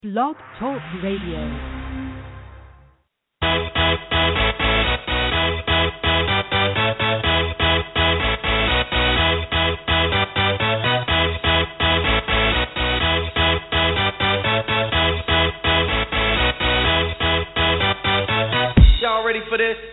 Blog Talk Radio. Y'all ready for this?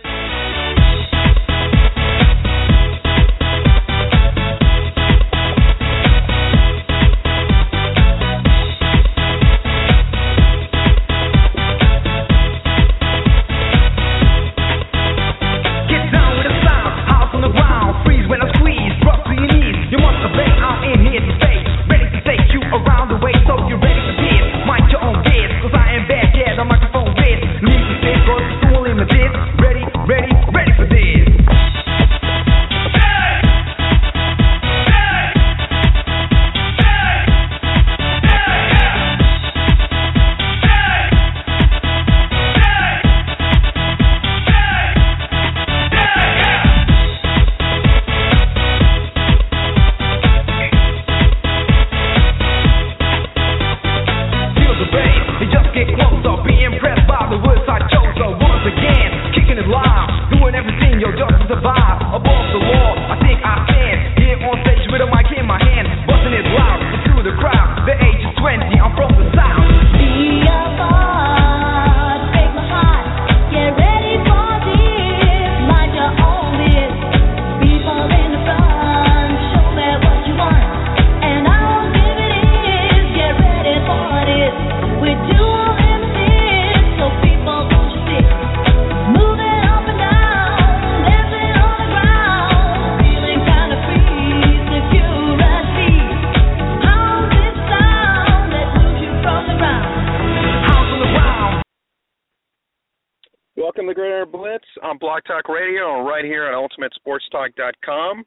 Welcome to Great Air Blitz on Blog Talk Radio and right here on UltimateSportsTalk.com.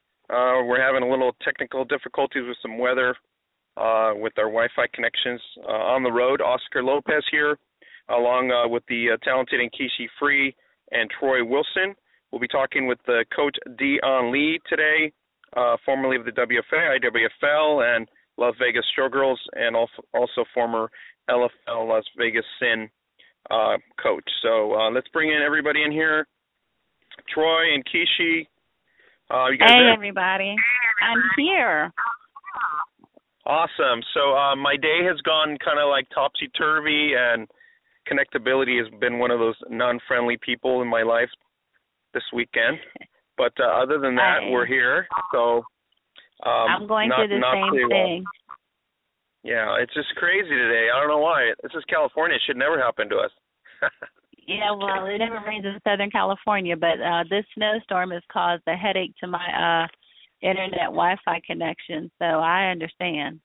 We're having a little technical difficulties with some weather with our Wi-Fi connections on the road. Oscar Lopez here, along with the talented Nkechi Free and Troy Wilson. We'll be talking with Coach Dion Lee today, formerly of the WFA, IWFL, and Las Vegas Showgirls, and also former LFL Las Vegas Sin coach. So let's bring in everybody in here. Troy and Kishi. You guys hey, there? Everybody. I'm here. Awesome. So my day has gone kind of like topsy-turvy, and connectability has been one of those non-friendly people in my life this weekend. But other than that, we're here. So I'm going through the same thing. Yeah, it's just crazy today. I don't know why. This is California. It should never happen to us. Yeah, well, it never rains in Southern California, but this snowstorm has caused a headache to my internet Wi-Fi connection, so I understand.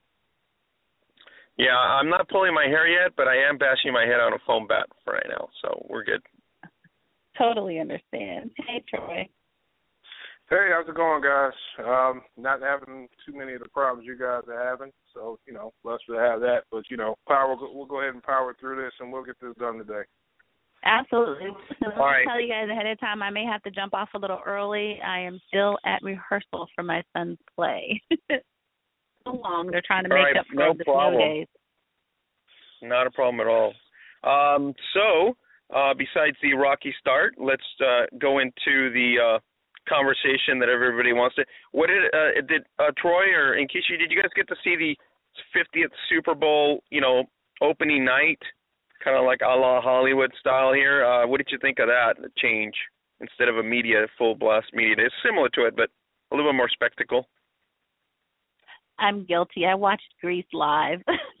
Yeah, I'm not pulling my hair yet, but I am bashing my head on a foam bat for right now, so we're good. Totally understand. Hey, Troy. Hey, how's it going, guys? Not having too many of the problems you guys are having, so, blessed to have that. But, we'll go ahead and power through this, and we'll get this done today. Absolutely. So let me right. tell you guys ahead of time, I may have to jump off a little early. I am still at rehearsal for my son's play. So long. They're trying to make up for the snow days. Not a problem at all. So, besides the rocky start, let's go into the conversation that everybody wants to. What did Troy or Nkechi, did you guys get to see the 50th Super Bowl, opening night, kind of like a la Hollywood style here? What did you think of that, the change, instead of a full blast media day? It's similar to it, but a little bit more spectacle. I'm guilty. I watched Grease live.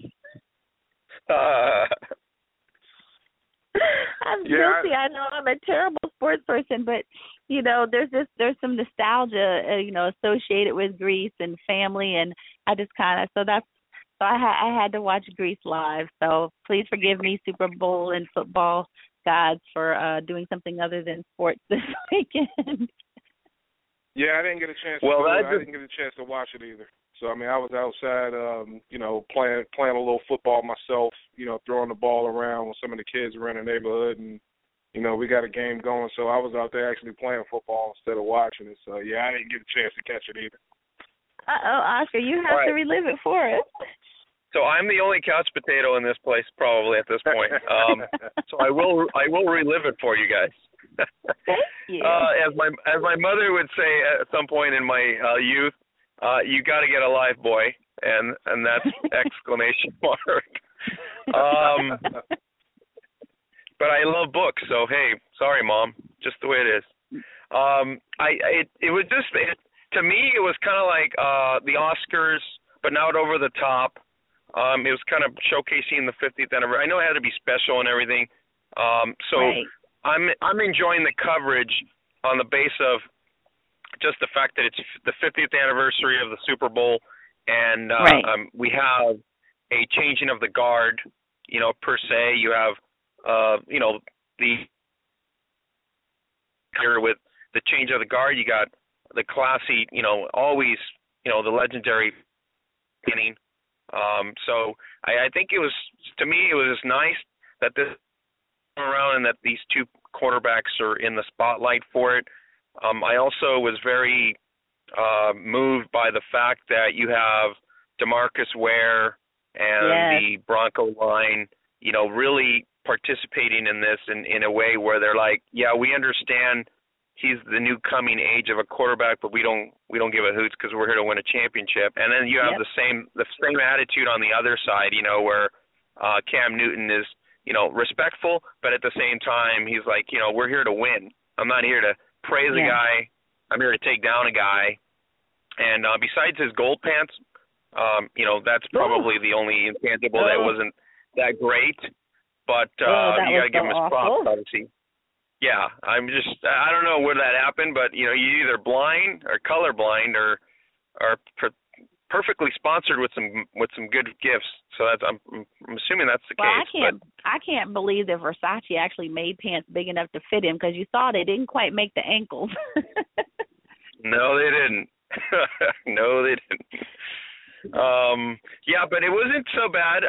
I'm guilty. I know I'm a terrible sports person, but there's some nostalgia, associated with Grease and family, and I just I had to watch Grease live. So please forgive me, Super Bowl and football gods, for doing something other than sports this weekend. Yeah, I didn't get a chance. I didn't get a chance to watch it either. So I was outside, playing a little football myself. Throwing the ball around with some of the kids around the neighborhood, and we got a game going. So I was out there actually playing football instead of watching it. So yeah, I didn't get a chance to catch it either. Oscar, you have to relive it for us. So I'm the only couch potato in this place probably at this point. So I will relive it for you guys. Thank you. As my mother would say at some point in my youth, you got to get a life, boy, and that's exclamation mark. But I love books, so hey, sorry, Mom, just the way it is. It was just to me it was kind of like the Oscars, but not over the top. It was kind of showcasing the 50th anniversary. I know it had to be special and everything. So right. I'm enjoying the coverage on the base of just the fact that it's the 50th anniversary of the Super Bowl, and right. We have a changing of the guard, per se. You have, the here with the change of the guard, you got the classy, always, the legendary beginning. So I think it was, to me, it was just nice that this around and that these two quarterbacks are in the spotlight for it. I also was very moved by the fact that you have DeMarcus Ware and the Bronco line, really participating in this in a way where they're like, yeah, we understand he's the new coming age of a quarterback, but we don't give a hoots because we're here to win a championship. And then you have the same attitude on the other side, where Cam Newton is, respectful, but at the same time he's like, we're here to win. I'm not here to praise a guy. I'm here to take down a guy. And besides his gold pants, that's probably the only intangible that wasn't that great. But you got to give him his props, obviously. Yeah, I don't know where that happened, but you're either blind or colorblind or perfectly sponsored with some good gifts. So I'm assuming that's the case. I can't believe that Versace actually made pants big enough to fit him, because you saw they didn't quite make the ankles. No, they didn't. No, they didn't. Yeah, but it wasn't so bad.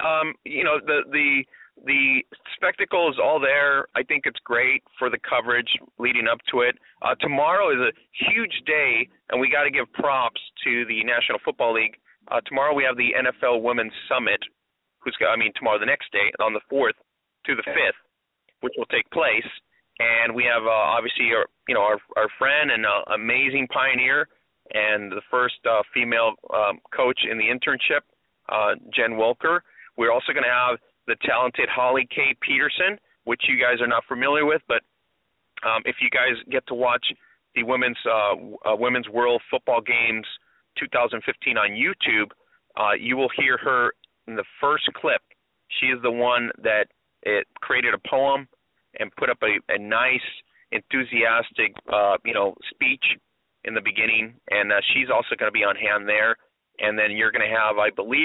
The spectacle is all there. I think it's great for the coverage leading up to it. Tomorrow is a huge day, and we got to give props to the National Football League. Tomorrow we have the NFL Women's Summit, tomorrow, the next day, on the 4th to the 5th, which will take place. And we have, obviously, our friend and amazing pioneer and the first female coach in the internship, Jen Wilker. We're also going to have the talented Holly K. Peterson, which you guys are not familiar with, but if you guys get to watch the Women's World Football Games 2015 on YouTube, you will hear her in the first clip. She is the one that created a poem and put up a nice, enthusiastic, speech in the beginning, and she's also going to be on hand there. And then you're going to have, I believe,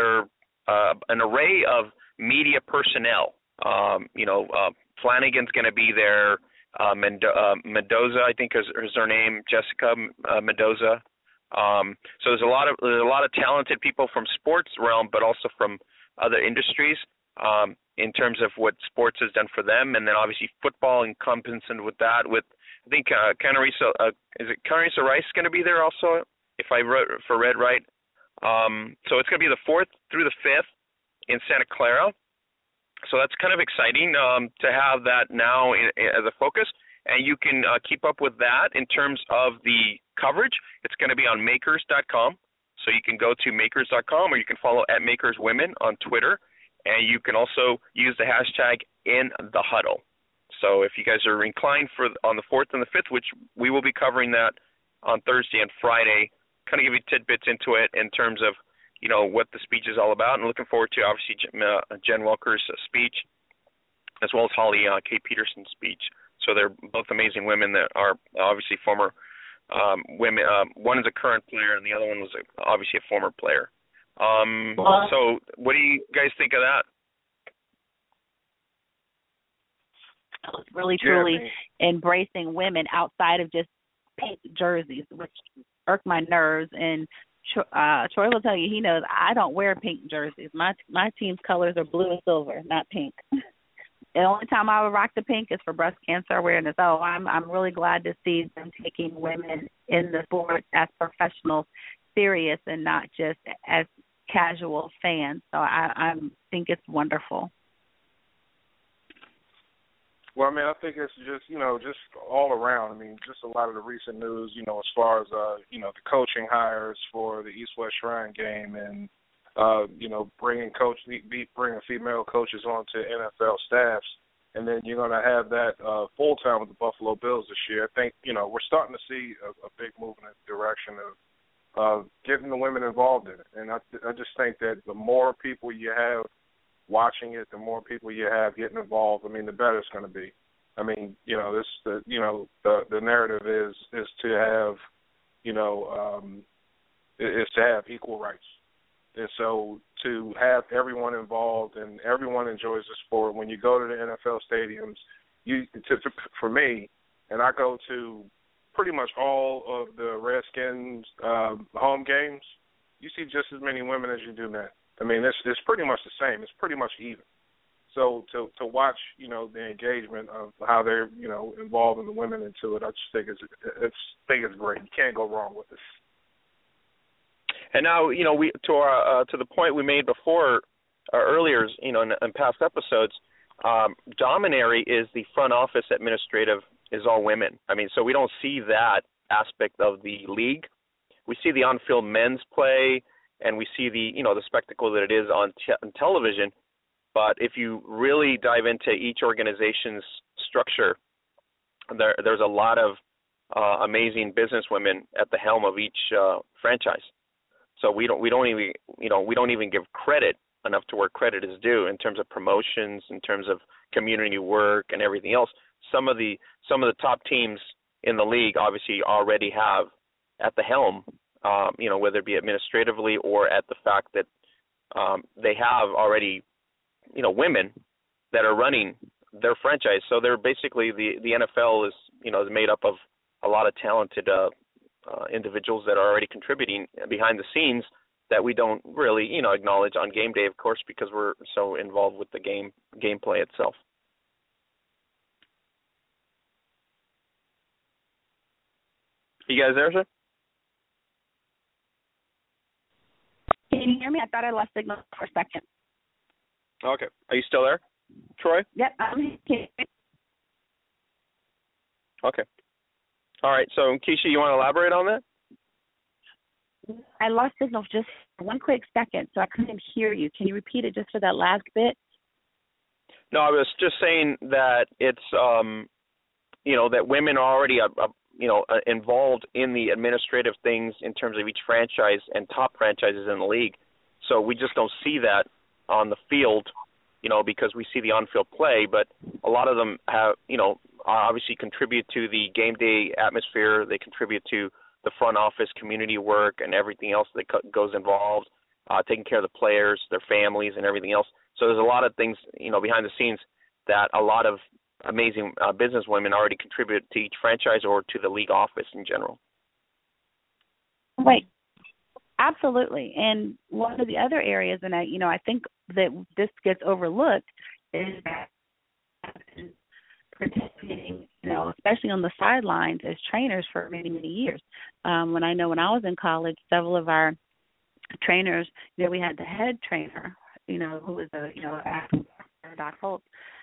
an array of media personnel. Flanagan's going to be there. Mendoza, I think is her name, Jessica Mendoza. So there's a lot of talented people from sports realm, but also from other industries in terms of what sports has done for them, and then obviously football encompassing with that. With I think is it Carissa Rice going to be there also? If I read right. So it's going to be the 4th through the 5th in Santa Clara. So that's kind of exciting to have that now as a focus. And you can keep up with that in terms of the coverage. It's going to be on makers.com. So you can go to makers.com, or you can follow @MakersWomen on Twitter. And you can also use the hashtag #InTheHuddle. So if you guys are inclined on the 4th and the 5th, which we will be covering that on Thursday and Friday, kind of give you tidbits into it in terms of, what the speech is all about, and looking forward to, obviously, Jen Welker's speech, as well as Holly K. Peterson's speech. So they're both amazing women that are obviously former women. One is a current player, and the other one was obviously a former player. So what do you guys think of that? It's really, truly embracing women outside of just pink jerseys, which irk my nerves. And Troy will tell you, he knows I don't wear pink jerseys. My team's colors are blue and silver, not pink. The only time I would rock the pink is for breast cancer awareness. Oh, I'm really glad to see them taking women in the sport as professionals serious, and not just as casual fan. So I think it's wonderful. Well, I mean, I think it's just, just all around. I mean, just a lot of the recent news, as far as, the coaching hires for the East-West Shrine game and, bringing female coaches onto NFL staffs. And then you're going to have that full-time with the Buffalo Bills this year. I think, we're starting to see a big move in the direction of getting the women involved in it. And I just think that the more people you have watching it, the more people you have getting involved, I mean, the better it's going to be. I mean, the narrative is to have, is to have equal rights. And so to have everyone involved and everyone enjoys the sport, when you go to the NFL stadiums, for me, and I go to pretty much all of the Redskins home games, you see just as many women as you do men. I mean, it's pretty much the same. It's pretty much even. So to watch, the engagement of how they're, involving the women into it, I just think it's great. You can't go wrong with this. And now, we to the point we made before, earlier, in past episodes, Dominary is the front office administrative is all women. I mean, so we don't see that aspect of the league. We see the on-field men's play, and we see the the spectacle that it is on television. But if you really dive into each organization's structure, there's a lot of amazing businesswomen at the helm of each franchise. So we don't even give credit enough to where credit is due in terms of promotions, in terms of community work and everything else. Some of the top teams in the league obviously already have at the helm, whether it be administratively or at the fact that they have already, women that are running their franchise. So they're basically the NFL is made up of a lot of talented individuals that are already contributing behind the scenes that we don't really, acknowledge on game day, of course, because we're so involved with the gameplay itself. You guys there, sir? Can you hear me? I thought I lost signal for a second. Okay. Are you still there, Troy? Yep, I'm here. Okay. All right. So, Keisha, you want to elaborate on that? I lost signal just for one quick second, so I couldn't hear you. Can you repeat it just for that last bit? No, I was just saying that it's, that women are already, involved in the administrative things in terms of each franchise and top franchises in the league. So we just don't see that on the field, because we see the on-field play. But a lot of them have, obviously contribute to the game day atmosphere. They contribute to the front office community work and everything else that goes involved, taking care of the players, their families, and everything else. So there's a lot of things, behind the scenes that a lot of amazing business women already contribute to each franchise or to the league office in general. Right. Absolutely. And one of the other areas, and I think that this gets overlooked, is that participating, especially on the sidelines as trainers for many, many years. When I was in college, several of our trainers, we had the head trainer, who was Doc Holtz.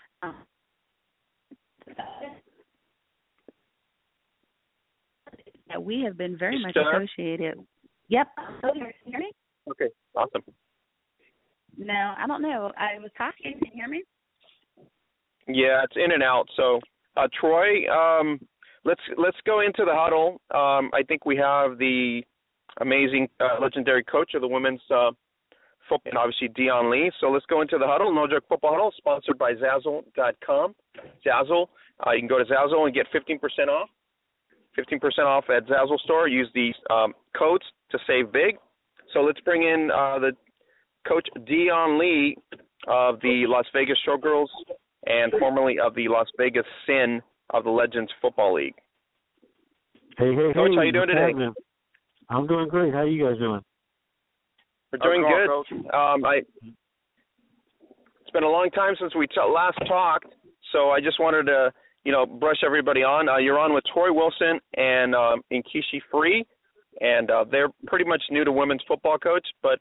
That we have been very much associated. Yep. Can you hear me? Okay, awesome. No, I don't know. I was talking. Can you hear me? Yeah, it's in and out. So, Troy, let's go into the huddle. I think we have the amazing, legendary coach of the women's football, and obviously Dion Lee. So let's go into the huddle. No Joke Football Huddle, sponsored by Zazzle.com. Zazzle. You can go to Zazzle and get 15% off. 15% off at Zazzle store. Use these codes to save big. So let's bring in the coach Dion Lee of the Las Vegas Showgirls and formerly of the Las Vegas Sin of the Legends Football League. Hey, Coach, how you doing today? Happening? I'm doing great. How you guys doing? We're doing good. It's been a long time since we last talked, so I just wanted to, brush everybody on. You're on with Troy Wilson and Nkechi Free, and they're pretty much new to women's football, Coach, but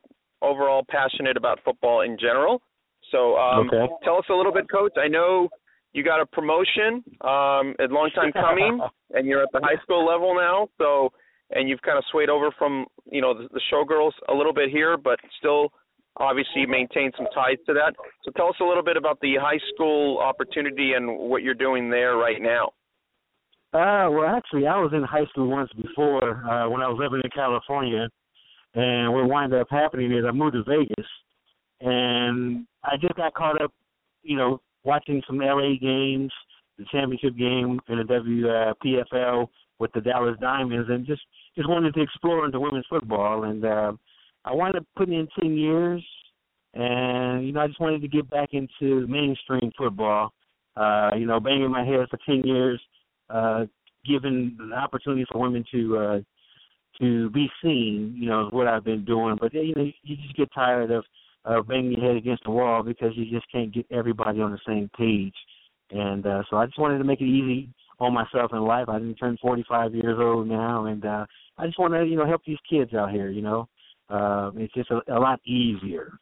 overall passionate about football in general. So tell us a little bit, Coach. I know you got a promotion, a long time coming, and you're at the high school level now. So, and you've kind of swayed over from, the showgirls a little bit here, but still obviously maintain some ties to that. So tell us a little bit about the high school opportunity and what you're doing there right now. Well, actually, I was in high school once before when I was living in California, and what wound up happening is I moved to Vegas, and I just got caught up, watching some LA games, the championship game in the WPFL with the Dallas Diamonds, and just wanted to explore into women's football. And I wound up putting in 10 years, and, I just wanted to get back into mainstream football, banging my head for 10 years, giving the opportunity for women to be seen, is what I've been doing. But, you just get tired of banging your head against the wall because you just can't get everybody on the same page. And so I just wanted to make it easy on myself in life. I didn't turn 45 years old now, and I just want to, help these kids out here, It's just a lot easier.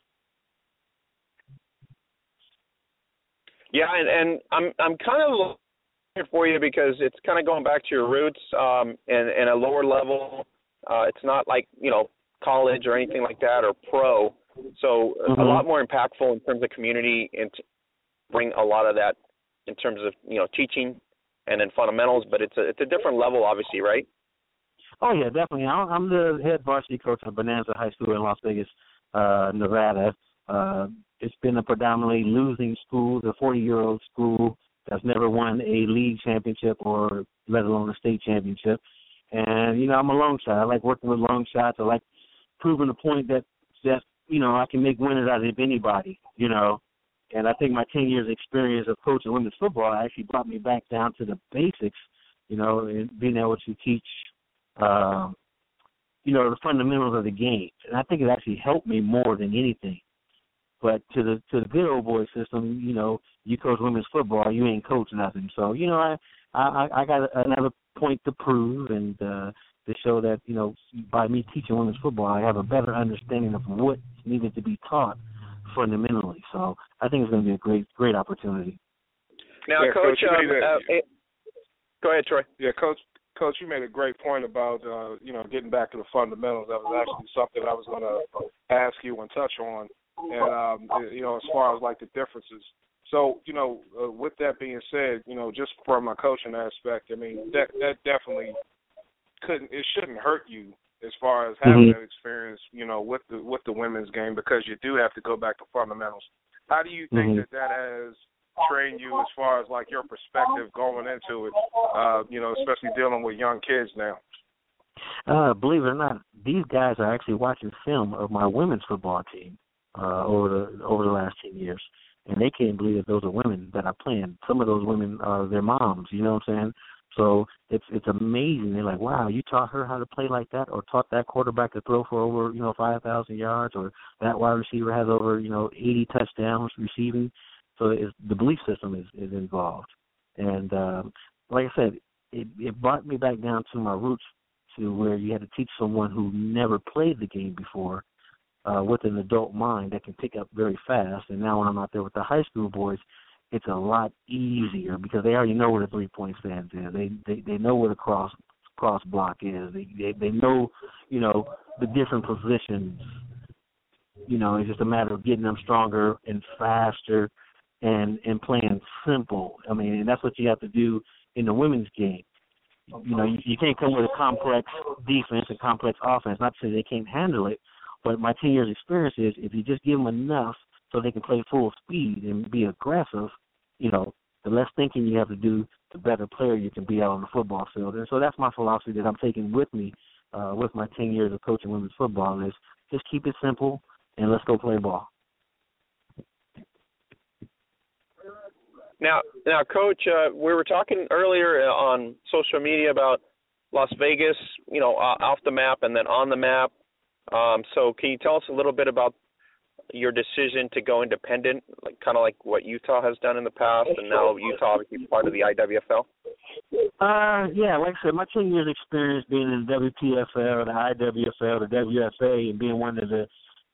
Yeah, and I'm kind of looking for you because it's kind of going back to your roots and a lower level. It's not like, college or anything like that or pro. So a lot more impactful in terms of community and to bring a lot of that in terms of, teaching and then fundamentals. But it's a different level, obviously, right? Oh, yeah, definitely. I'm the head varsity coach at Bonanza High School in Las Vegas, Nevada. It's been a predominantly losing school, the 40-year-old school that's never won a league championship or let alone a state championship. And, I'm a long shot. I like working with long shots. I like proving the point that I can make winners out of anybody, And I think my 10 years experience of coaching women's football actually brought me back down to the basics, and being able to teach, the fundamentals of the game. And I think it actually helped me more than anything. But to the good old boy system, you coach women's football, you ain't coach nothing. So, I got another point to prove and to show that, by me teaching women's football, I have a better understanding of what needed to be taught fundamentally. So I think it's going to be a great opportunity. Now, yeah, Coach, go ahead, Troy. Yeah, Coach, you made a great point about, getting back to the fundamentals. That was actually something I was going to ask you and touch on. And, as far as, like, the differences. So, with that being said, just from a coaching aspect, I mean, that definitely shouldn't hurt you as far as having that experience, with the women's game, because you do have to go back to fundamentals. How do you think that has trained you as far as, like, your perspective going into it, especially dealing with young kids now? Believe it or not, these guys are actually watching film of my women's football team over the last 10 years. And they can't believe that those are women that are playing. Some of those women are their moms, you know what I'm saying? So it's amazing. They're like, wow, you taught her how to play like that, or taught that quarterback to throw for over, 5,000 yards, or that wide receiver has over, 80 touchdowns receiving. So the belief system is involved. And like I said, it brought me back down to my roots, to where you had to teach someone who never played the game before with an adult mind that can pick up very fast. And now when I'm out there with the high school boys, it's a lot easier because they already know where the 3-point stance is. They know where the cross block is. They know, the different positions. It's just a matter of getting them stronger and faster and playing simple. I mean, and that's what you have to do in the women's game. You can't come with a complex defense and complex offense. Not to say they can't handle it, but my 10 years experience is if you just give them enough so they can play full speed and be aggressive, the less thinking you have to do, the better player you can be out on the football field. And so that's my philosophy that I'm taking with me with my 10 years of coaching women's football is just keep it simple and let's go play ball. Now, Coach, we were talking earlier on social media about Las Vegas, off the map and then on the map. So can you tell us a little bit about your decision to go independent, kind of like what Utah has done in the past, and now Utah obviously part of the IWFL? Yeah, like I said, my 10 years experience being in the WPFL, the IWFL, the WFA, and being one of the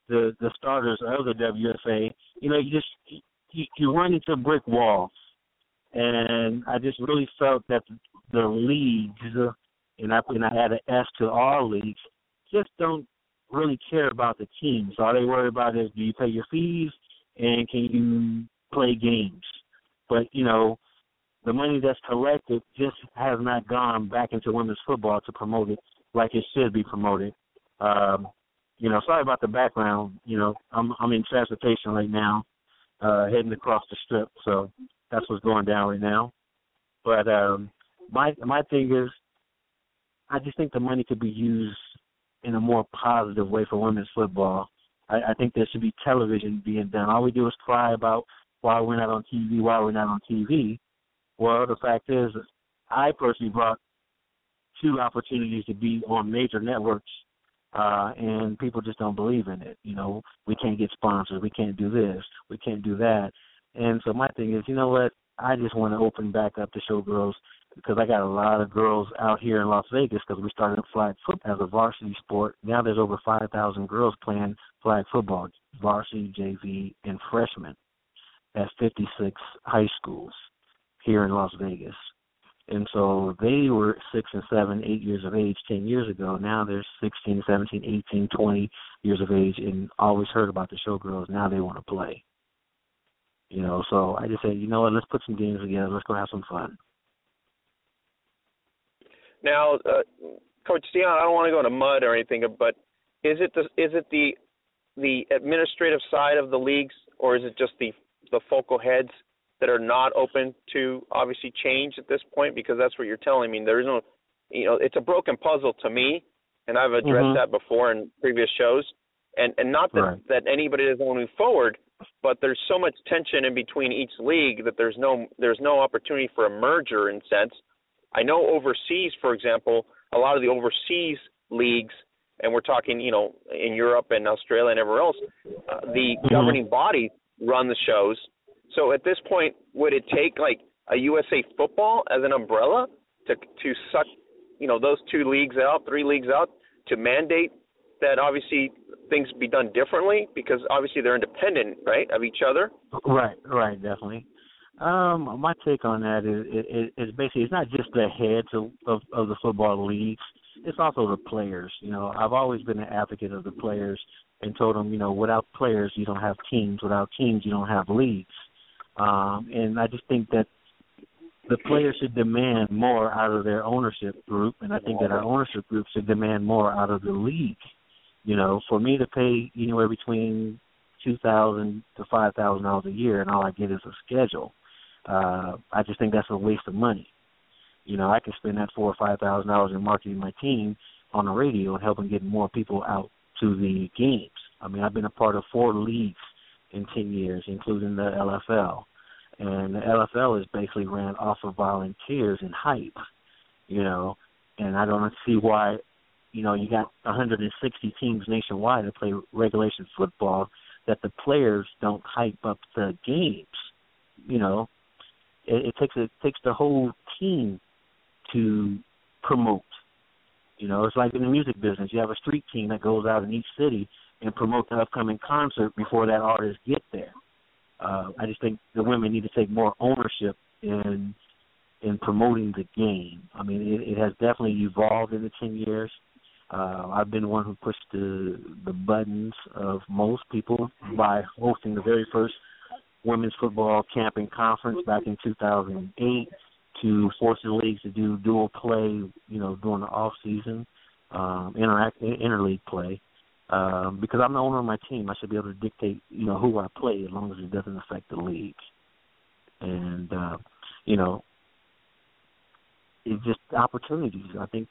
the starters of the WFA, you run into brick walls. And I just really felt that the leagues, and I add an S to all leagues, just don't really care about the teams. All they worry about is, do you pay your fees and can you play games? But, the money that's collected just has not gone back into women's football to promote it like it should be promoted. Sorry about the background. I'm in transportation right now, heading across the strip, so that's what's going down right now. But my thing is, I just think the money could be used in a more positive way for women's football. I think there should be television being done. All we do is cry about why we're not on TV. Well, the fact is, I personally brought 2 opportunities to be on major networks, and people just don't believe in it. We can't get sponsors. We can't do this. We can't do that. And so my thing is, you know what? I just want to open back up the Showgirls because I got a lot of girls out here in Las Vegas because we started flag football as a varsity sport. Now there's over 5,000 girls playing flag football, varsity, JV, and freshmen at 56 high schools here in Las Vegas. And so they were 6 and 7, 8 years of age 10 years ago. Now they're 16, 17, 18, 20 years of age and always heard about the Showgirls. Now they want to play. So I just say, let's put some games together. Let's go have some fun. Now, Coach Dion, I don't want to go into mud or anything, but is it the administrative side of the leagues, or is it just the focal heads that are not open to obviously change at this point? Because that's what you're telling me. There is no, it's a broken puzzle to me, and I've addressed that before in previous shows. And not that anybody doesn't want to move forward, but there's so much tension in between each league that there's no opportunity for a merger in sense. I know overseas, for example, a lot of the overseas leagues, and we're talking, in Europe and Australia and everywhere else, the governing bodies run the shows. So at this point, would it take like a USA Football as an umbrella to suck, those 2 leagues out, 3 leagues out, to mandate that obviously things be done differently, because obviously they're independent, right, of each other? Right, definitely. My take on that is basically it's not just the heads of the football leagues, it's also the players. I've always been an advocate of the players and told them, without players you don't have teams, without teams you don't have leagues. And I just think that the players should demand more out of their ownership group, and I think that our ownership group should demand more out of the league. For me to pay anywhere between $2,000 to $5,000 a year, and all I get is a schedule, I just think that's a waste of money. I can spend that $4,000 or $5,000 in marketing my team on the radio and helping get more people out to the games. I mean, I've been a part of 4 leagues in 10 years, including the LFL. And the LFL is basically ran off of volunteers and hype, and I don't see why, you got 160 teams nationwide that play regulation football, that the players don't hype up the games. It takes the whole team to promote. It's like in the music business. You have a street team that goes out in each city and promote the upcoming concert before that artist get there. I just think the women need to take more ownership in promoting the game. I mean, it has definitely evolved in the 10 years. I've been one who pushed the buttons of most people by hosting the very first women's football camp and conference back in 2008 to force the leagues to do dual play, during the off season, interleague play. Because I'm the owner of my team, I should be able to dictate, who I play as long as it doesn't affect the league. And it's just opportunities. I think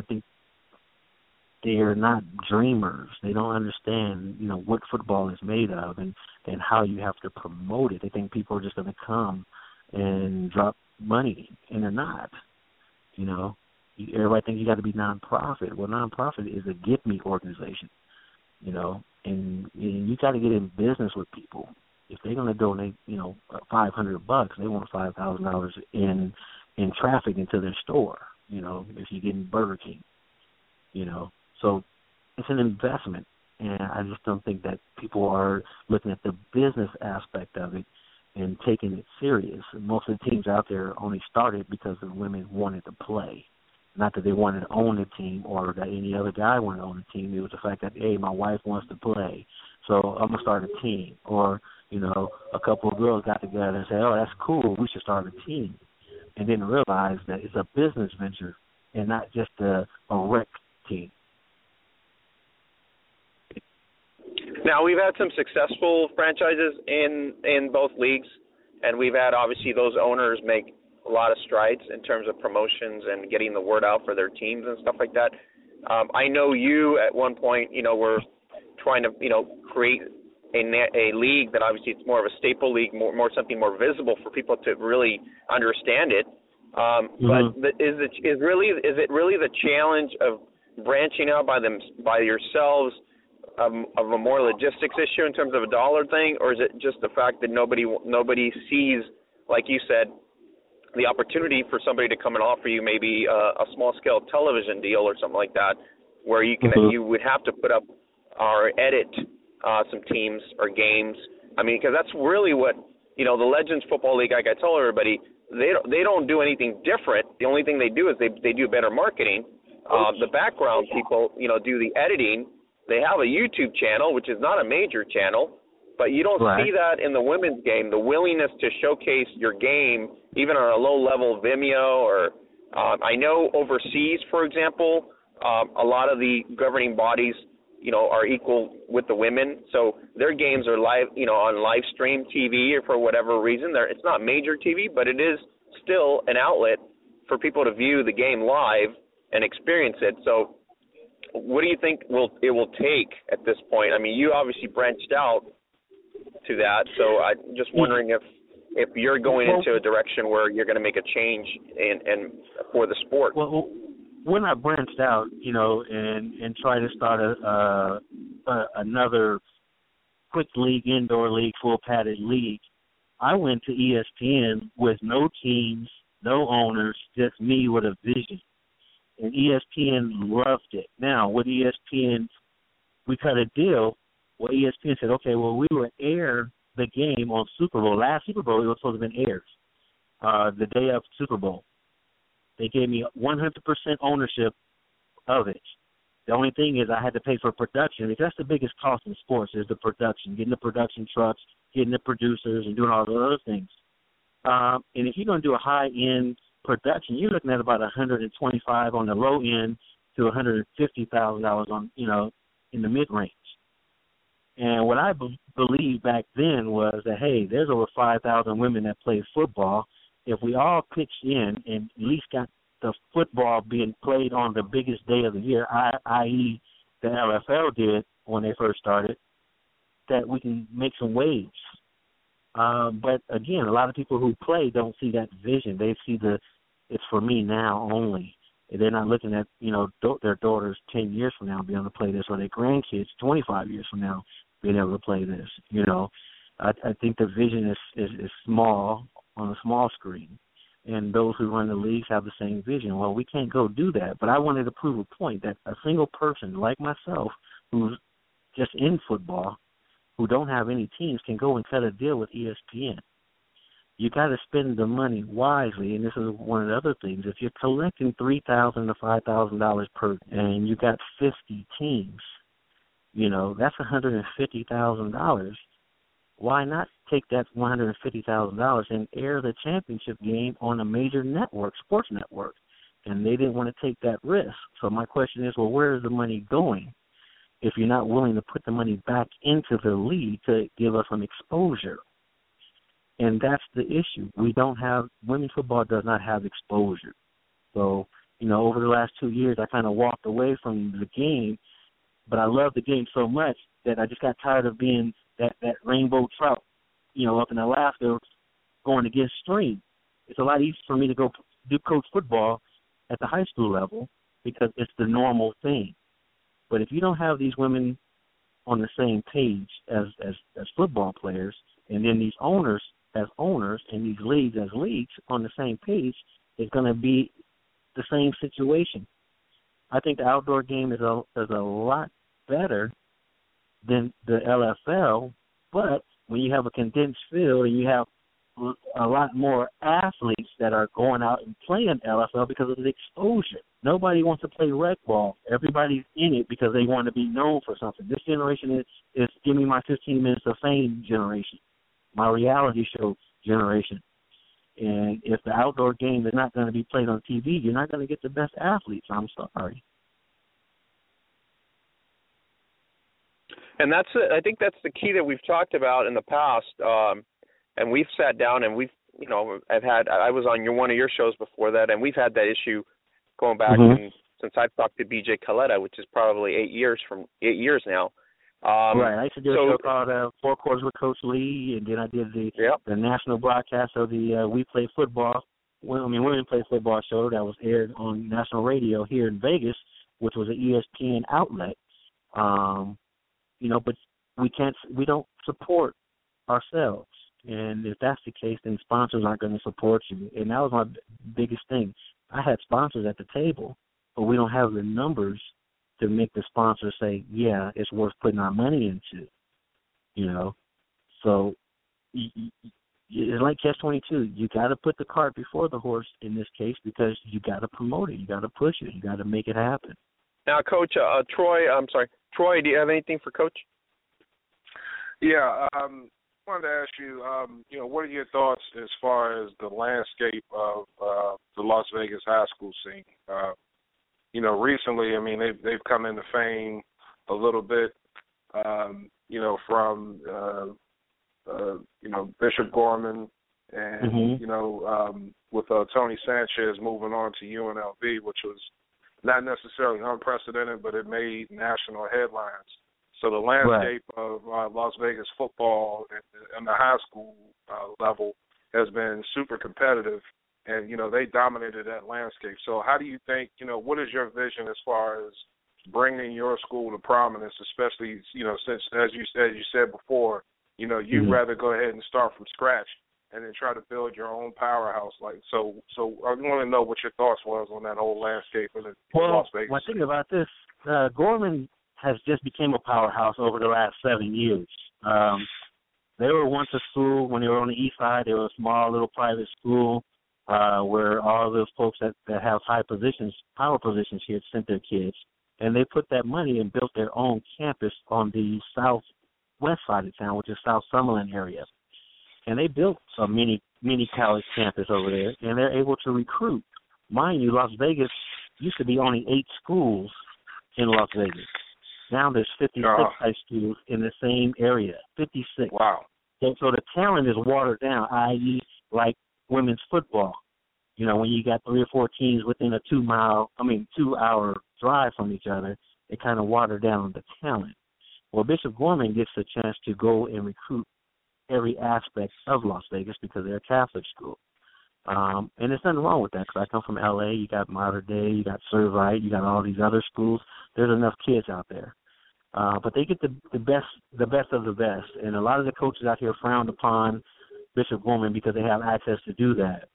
they are not dreamers. They don't understand, what football is made of and how you have to promote it. They think people are just going to come and drop money, and they're not. Everybody thinks you got to be nonprofit. Well, nonprofit is a give me organization, and you got to get in business with people. If they're going to donate, $500, they want $5,000 in traffic into their store. If you're getting Burger King, so it's an investment. And I just don't think that people are looking at the business aspect of it and taking it serious. Most of the teams out there only started because the women wanted to play. Not that they wanted to own the team or that any other guy wanted to own the team. It was the fact that, hey, my wife wants to play, so I'm going to start a team. Or, you know, a couple of girls got together and said, oh, that's cool, we should start a team. And then realize that it's a business venture and not just a rec team. Now, we've had some successful franchises in both leagues, and we've had, obviously, those owners make a lot of strides in terms of promotions and getting the word out for their teams and stuff like that. I know you at one point, you know, were trying to, you know, create a league that obviously it's more of a staple league, more something more visible for people to really understand it. But is it really the challenge of branching out by yourselves of a more logistics issue in terms of a dollar thing, or is it just the fact that nobody sees, like you said, the opportunity for somebody to come and offer you maybe a small-scale television deal or something like that, where you would have to put up or edit some teams or games? I mean, because that's really what, you know, the Legends Football League, like I told everybody, they don't do anything different. The only thing they do is they do better marketing. The background people, you know, do the editing. They have a YouTube channel, which is not a major channel, but you don't see that in the women's game, the willingness to showcase your game, even on a low-level Vimeo or I know overseas, for example, a lot of the governing bodies, you know, are equal with the women. So their games are live, you know, on live stream TV or for whatever reason. It's not major TV, but it is still an outlet for people to view the game live and experience it. So what do you think it will take at this point? I mean, you obviously branched out to that, so I'm just wondering if you're going into a direction where you're going to make a change and for the sport. Well, when I branched out, you know, and tried to start another quick league, indoor league, full padded league, I went to ESPN with no teams, no owners, just me with a vision. And ESPN loved it. Now, with ESPN, we cut a deal where ESPN said, okay, well, we will air the game on Super Bowl. Last Super Bowl, it was supposed to have been aired the day of Super Bowl. They gave me 100% ownership of it. The only thing is I had to pay for production, because that's the biggest cost in sports is the production, getting the production trucks, getting the producers, and doing all the other things. And if you're going to do a high-end production, you're looking at about $125 on the low end to $150,000 on, you know, in the mid-range. And what I believed back then was that, hey, there's over 5,000 women that play football. If we all pitched in and at least got the football being played on the biggest day of the year, i.e. the NFL did when they first started, that we can make some waves. But, again, a lot of people who play don't see that vision. They see it's for me now only. They're not looking at, you know, their daughters 10 years from now being able to play this, or their grandkids 25 years from now being able to play this. You know, I think the vision is small on a small screen, and those who run the leagues have the same vision. Well, we can't go do that, but I wanted to prove a point that a single person like myself who's just in football, who don't have any teams, can go and cut a deal with ESPN. You got to spend the money wisely, and this is one of the other things. If you're collecting $3,000 to $5,000 per, and you got 50 teams, you know, that's $150,000. Why not take that $150,000 and air the championship game on a major network, sports network? And they didn't want to take that risk. So my question is, well, where is the money going if you're not willing to put the money back into the league to give us some exposure? And that's the issue. Women's football does not have exposure. So, you know, over the last 2 years, I kind of walked away from the game, but I love the game so much that I just got tired of being that rainbow trout, you know, up in Alaska going against stream. It's a lot easier for me to go do coach football at the high school level because it's the normal thing. But if you don't have these women on the same page as football players, and then these owners as owners and these leagues as leagues on the same page, it's going to be the same situation. I think the outdoor game is a lot better than the LFL, but when you have a condensed field and you have a lot more athletes that are going out and playing LFL because of the exposure. Nobody wants to play rec ball. Everybody's in it because they want to be known for something. This generation is give me my 15 minutes of fame generation, my reality show generation. And if the outdoor game is not going to be played on TV, you're not going to get the best athletes. I'm sorry. And I think that's the key that we've talked about in the past. And we've sat down and I was on one of your shows before that, and we've had that issue going back since I've talked to BJ Coletta, which is probably 8 years now. Right. I used to do a show called Four Quarters with Coach Lee, and then I did the national broadcast of the We Play Football, Women Play Football show that was aired on national radio here in Vegas, which was an ESPN outlet. But we don't support ourselves. And if that's the case, then sponsors aren't going to support you. And that was my biggest thing. I had sponsors at the table, but we don't have the numbers to make the sponsor say, yeah, it's worth putting our money into, So it's like Catch-22. You got to put the cart before the horse in this case because you got to promote it. You got to push it. You got to make it happen. Now, Coach, Troy, do you have anything for Coach? Yeah, I wanted to ask you, what are your thoughts as far as the landscape of the Las Vegas high school scene? Recently, they've come into fame a little bit, from Bishop Gorman and, with Tony Sanchez moving on to UNLV, which was not necessarily unprecedented, but it made national headlines. So the landscape of Las Vegas football and the high school level has been super competitive, and, they dominated that landscape. So how do you think, what is your vision as far as bringing your school to prominence, especially, since, as you said before, you'd rather go ahead and start from scratch and then try to build your own powerhouse. So I want to know what your thoughts was on that whole landscape of Las Vegas. Well, think about this. Gorman has just became a powerhouse over the last 7 years. They were once a school when they were on the east side. They were a small little private school where all those folks that have power positions here sent their kids. And they put that money and built their own campus on the southwest side of town, which is South Summerlin area. And they built a mini college campus over there, and they're able to recruit. Mind you, Las Vegas used to be only 8 schools in Las Vegas. Now there's 56 high schools in the same area, 56. Wow. So the talent is watered down, i.e. like women's football. When you got 3 or 4 teams within a 2-hour drive from each other, it kind of watered down the talent. Well, Bishop Gorman gets a chance to go and recruit every aspect of Las Vegas because they're a Catholic school. And there's nothing wrong with that because I come from L.A., you got Mater Dei, you got Servite, you got all these other schools. There's enough kids out there. But they get the best of the best. And a lot of the coaches out here frowned upon Bishop Gorman because they have access to do that.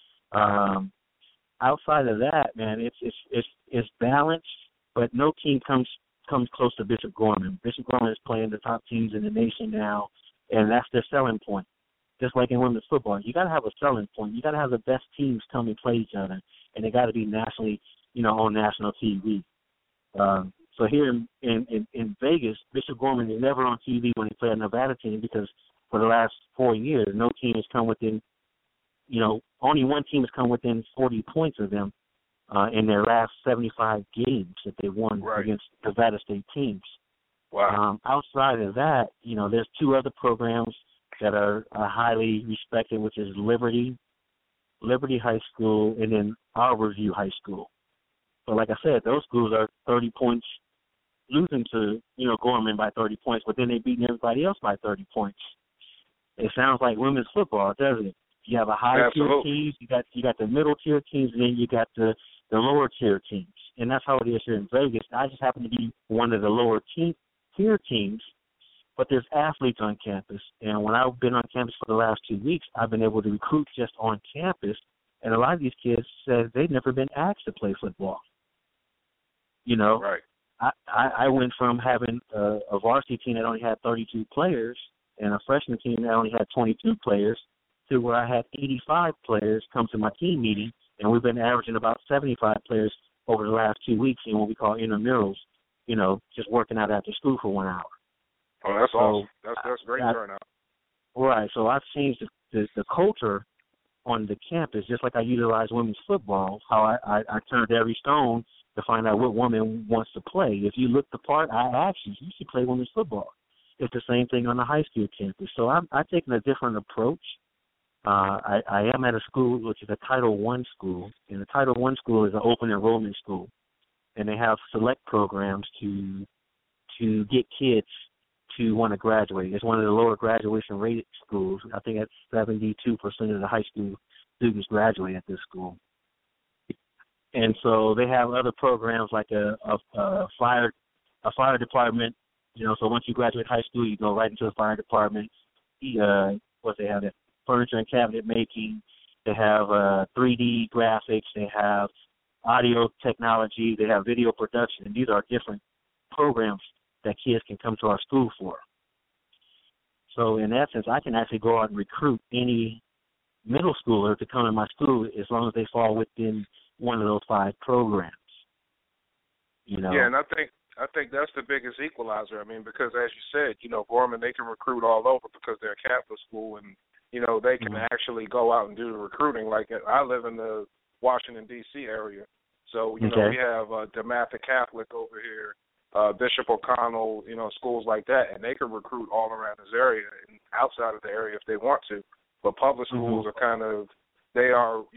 Outside of that, man, it's balanced, but no team comes close to Bishop Gorman. Bishop Gorman is playing the top teams in the nation now, and that's their selling point. Just like in women's football, you got to have a selling point. You got to have the best teams come and play each other, and they got to be nationally, on national TV. So here in Vegas, Bishop Gorman is never on TV when he played a Nevada team because for the last 4 years, no team has come within, only one team has come within 40 points of them in their last 75 games that they won against Nevada State teams. Wow. Outside of that, there's 2 other programs that are highly respected, which is Liberty High School, and then Arborview High School. So like I said, those schools are 30 points, losing to, Gorman by 30 points, but then they're beating everybody else by 30 points. It sounds like women's football, doesn't it? You have a high-tier teams, you got the middle-tier teams, and then you got the lower-tier teams. And that's how it is here in Vegas. I just happen to be one of the lower-tier teams, but there's athletes on campus. And when I've been on campus for the last 2 weeks, I've been able to recruit just on campus. And a lot of these kids said they've never been asked to play football. Right. I went from having a varsity team that only had 32 players and a freshman team that only had 22 players to where I had 85 players come to my team meeting, and we've been averaging about 75 players over the last 2 weeks in what we call intramurals, just working out after school for 1 hour. Oh, that's awesome. That's great turnout. Right. So I've changed the culture on the campus, just like I utilize women's football, how I turned every stone to find out what woman wants to play. If you look the part, I ask you should play women's football. It's the same thing on the high school campus. So I've taken a different approach. I am at a school which is a Title I school, and the Title I school is an open enrollment school, and they have select programs to get kids to want to graduate. It's one of the lower graduation rated schools. I think that's 72% of the high school students graduate at this school. And so they have other programs like a fire department. So once you graduate high school, you go right into the fire department. What they have, furniture and cabinet making. They have 3D graphics. They have audio technology. They have video production. And these are different programs that kids can come to our school for. So in that sense, I can actually go out and recruit any middle schooler to come to my school as long as they fall within one of those 5 programs. Yeah, and I think that's the biggest equalizer. I mean, because as you said, Gorman, they can recruit all over because they're a Catholic school, and they can actually go out and do the recruiting. Like I live in the Washington D.C. area, so we have DeMatha Catholic over here. Bishop O'Connell, schools like that, and they can recruit all around this area and outside of the area if they want to. But public schools are kind of, they're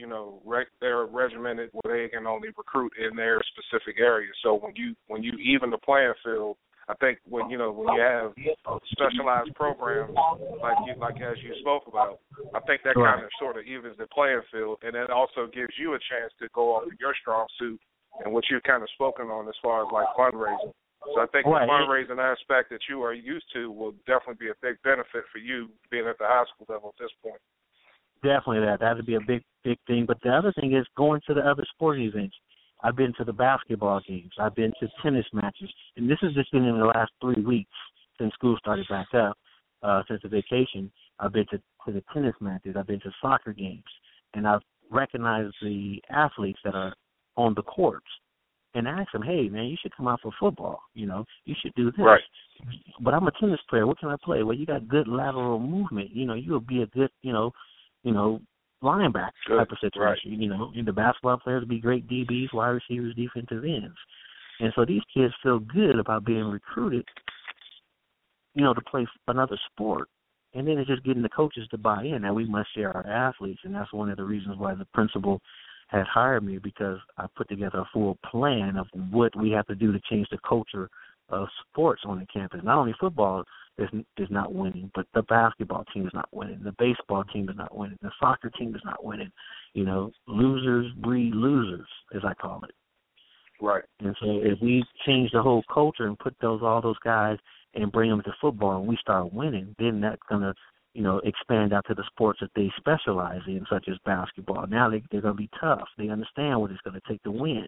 regimented where they can only recruit in their specific area. So when you even the playing field, I think when you have specialized programs like as you spoke about, I think that kind of sort of evens the playing field, and it also gives you a chance to go off of your strong suit and what you've kind of spoken on as far as like fundraising. So I think the fundraising aspect that you are used to will definitely be a big benefit for you being at the high school level at this point. Definitely that would be a big thing. But the other thing is going to the other sporting events. I've been to the basketball games. I've been to tennis matches. And this has just been in the last 3 weeks since school started back up, since the vacation. I've been to the tennis matches. I've been to soccer games. And I've recognized the athletes that are on the courts and ask them, hey, man, you should come out for football. You should do this. Right. But I'm a tennis player. What can I play? Well, you got good lateral movement. You'll be a good, linebacker type of situation. Right. And the basketball players will be great DBs, wide receivers, defensive ends. And so these kids feel good about being recruited, to play another sport. And then it's just getting the coaches to buy in that we must share our athletes. And that's one of the reasons why the principal had hired me, because I put together a full plan of what we have to do to change the culture of sports on the campus. Not only football is not winning, but the basketball team is not winning. The baseball team is not winning. The soccer team is not winning. Losers breed losers, as I call it. Right. And so if we change the whole culture and put all those guys and bring them to football and we start winning, then that's going to expand out to the sports that they specialize in, such as basketball. Now they're going to be tough. They understand what it's going to take to win,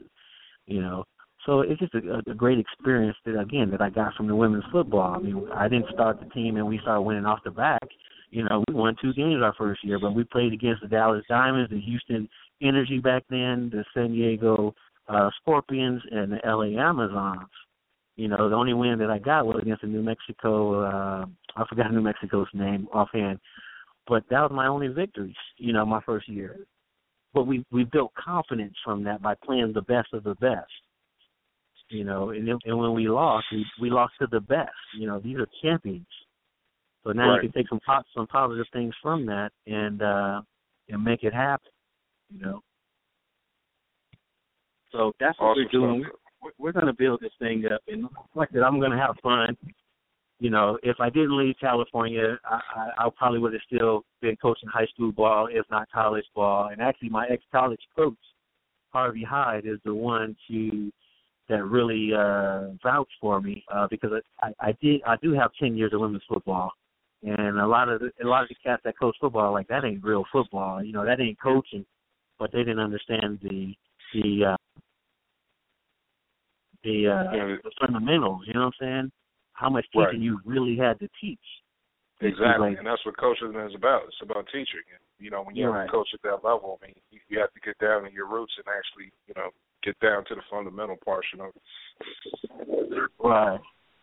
So it's just a great experience that I got from the women's football. I mean, I didn't start the team and we started winning off the back. We won 2 games our first year, but we played against the Dallas Diamonds, the Houston Energy back then, the San Diego Scorpions, and the LA Amazons. The only win that I got was against the New Mexico, I forgot New Mexico's name offhand, but that was my only victories, my first year. But we built confidence from that by playing the best of the best, and when we lost to the best. These are champions. So now you can take some positive things from that and make it happen, So that's what we're doing. We're going to build this thing up, and like I said, I'm going to have fun. If I didn't leave California, I probably would have still been coaching high school ball, if not college ball. And actually, my ex-college coach, Harvey Hyde, is the one that really vouched for me because I do have 10 years of women's football, and a lot of the cats that coach football, like, that ain't real football. That ain't coaching, but they didn't understand the the fundamentals. You know what I'm saying? How much teaching you really had to teach. Exactly, and that's what coaching is about. It's about teaching. And, you know, when you're a coach at that level, I mean, you have to get down to your roots and actually, you know, get down to the fundamental portion of it. Right.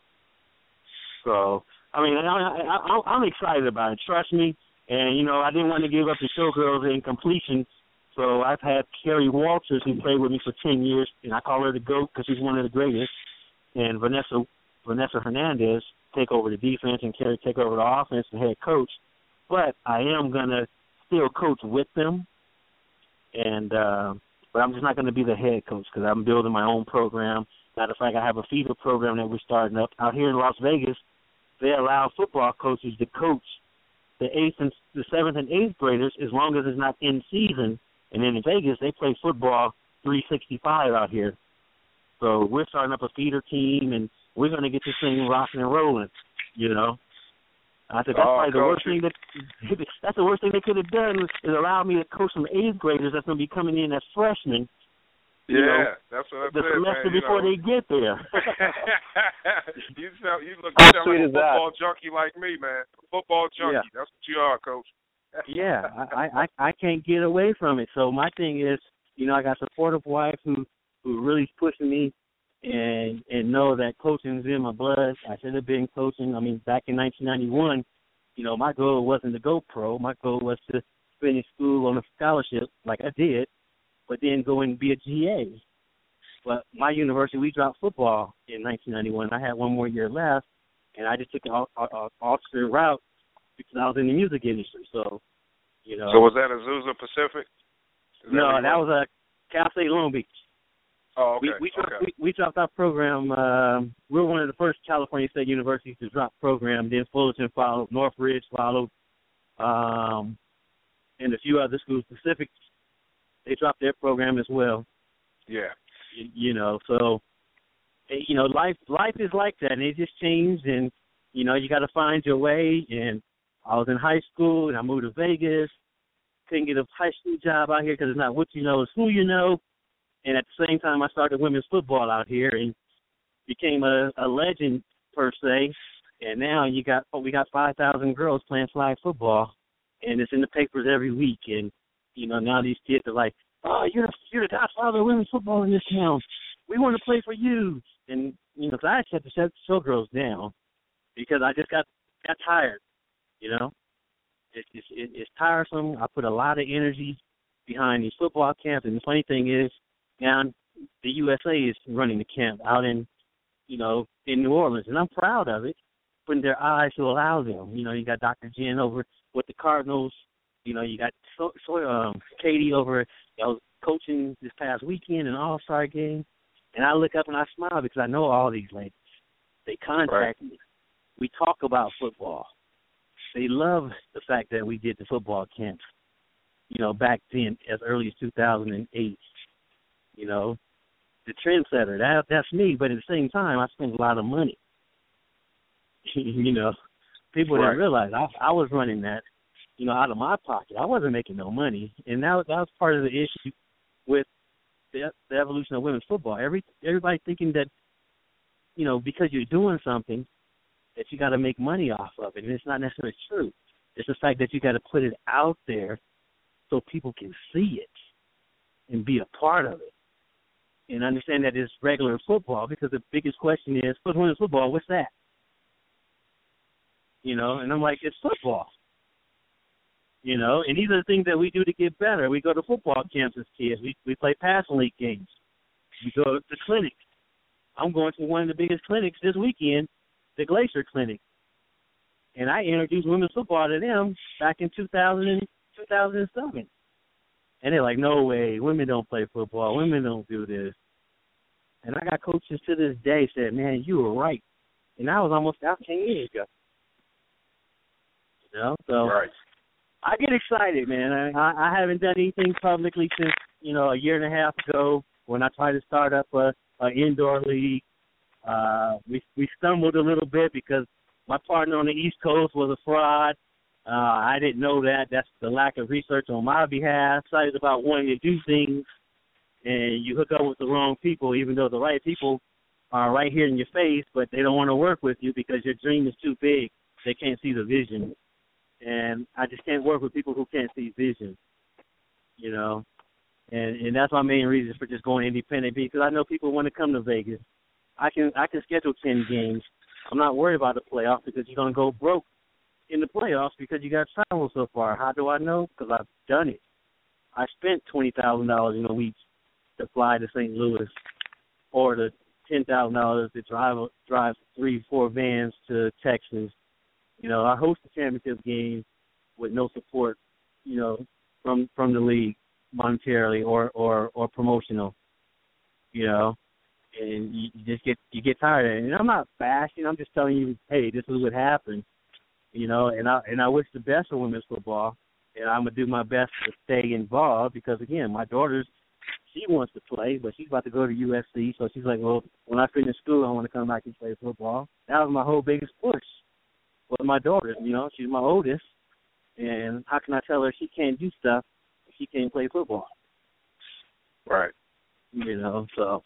So, I mean, I'm excited about it. Trust me. And, you know, I didn't want to give up the Showgirls in completion. So I've had Carrie Walters, who played with me for 10 years, and I call her the GOAT because she's one of the greatest, and Vanessa Hernandez take over the defense and Carrie take over the offense and head coach. But I am going to still coach with them, and but I'm just not going to be the head coach because I'm building my own program. Matter of fact, I have a feeder program that we're starting up. Out here in Las Vegas, they allow football coaches to coach the 7th and 8th graders as long as it's not in season. And then in Vegas, they play football 365 out here. So we're starting up a feeder team, and we're going to get this thing rocking and rolling, you know. I said that's probably the worst thing that's the worst thing they could have done is allow me to coach some 8th graders that's going to be coming in as freshmen. That's what I said, the semester before they get there. you look like a football junkie like me, man. Football junkie. Yeah. That's what you are, Coach. I can't get away from it. So my thing is, you know, I got a supportive wife who really pushing me and know that coaching is in my blood. I should have been coaching. I mean, back in 1991, you know, my goal wasn't to go pro. My goal was to finish school on a scholarship like I did, but then go and be a GA. But my university, we dropped football in 1991. I had one more year left, and I just took an alternate route because I was in the music industry. So, you know. So was that Azusa Pacific? No, that was a Cal State Long Beach. Oh, okay. We dropped our program. We were one of the first California State universities to drop program. Then Fullerton followed, Northridge followed, and a few other schools. Pacific, they dropped their program as well. Yeah. You know, so, you know, life is like that, and it just changed, and, you know, you got to find your way. And I was in high school, and I moved to Vegas. Couldn't get a high school job out here because it's not what you know, it's who you know. And at the same time, I started women's football out here and became a legend, per se. And now we got 5,000 girls playing flag football, and it's in the papers every week. And, you know, now these kids are like, oh, you're the godfather of women's football in this town. We want to play for you. And, you know, so I had to shut Showgirls down because I just got tired, you know. It's tiresome. I put a lot of energy behind these football camps. And the funny thing is, now the USA is running the camp out in, you know, in New Orleans. And I'm proud of it, putting their eyes to allow them. You know, you got Dr. Jen over with the Cardinals. You know, you got Katie over, I was coaching this past weekend in an All-Star game. And I look up and I smile because I know all these ladies. They contact me. We talk about football. They love the fact that we did the football camps, you know, back then as early as 2008. You know, the trendsetter, that's me. But at the same time, I spent a lot of money. You know, people didn't realize I was running that, you know, out of my pocket. I wasn't making no money. And that was part of the issue with the evolution of women's football. Everybody thinking that, you know, because you're doing something, that you got to make money off of it. And it's not necessarily true. It's the fact that you got to put it out there so people can see it and be a part of it. And understand that it's regular football, because the biggest question is, what's women's football? What's that? You know, and I'm like, it's football. You know, and these are the things that we do to get better. We go to football camps as kids. We play passing league games. We go to clinics. I'm going to one of the biggest clinics this weekend, the Glacier Clinic. And I introduced women's football to them back in 2007. And they're like, no way, women don't play football. Women don't do this. And I got coaches to this day said, man, you were right. And I was almost out 10 years ago. You know, so I get excited, man. I haven't done anything publicly since, you know, a year and a half ago when I tried to start up an indoor league. We stumbled a little bit because my partner on the East Coast was a fraud. I didn't know that. That's the lack of research on my behalf. Excited about wanting to do things, and you hook up with the wrong people, even though the right people are right here in your face, but they don't want to work with you because your dream is too big. They can't see the vision. And I just can't work with people who can't see vision, you know. And that's my main reason for just going independent, because I know people want to come to Vegas. I can schedule 10 games. I'm not worried about the playoffs because you're going to go broke in the playoffs because you got to travel so far. How do I know? Because I've done it. I spent $20,000 in a week to fly to St. Louis, or the $10,000 to drive 3-4 vans to Texas. You know, I host a championship game with no support, you know, from the league monetarily or promotional, you know, and you get tired of it. And I'm not bashing. I'm just telling you, hey, this is what happened, you know. And I wish the best for women's football, and I'm gonna do my best to stay involved because again, my daughter's. She wants to play, but she's about to go to USC, so she's like, well, when I finish school, I want to come back and play football. That was my whole biggest push with my daughter. You know, she's my oldest, and how can I tell her she can't do stuff if she can't play football? Right. You know, so,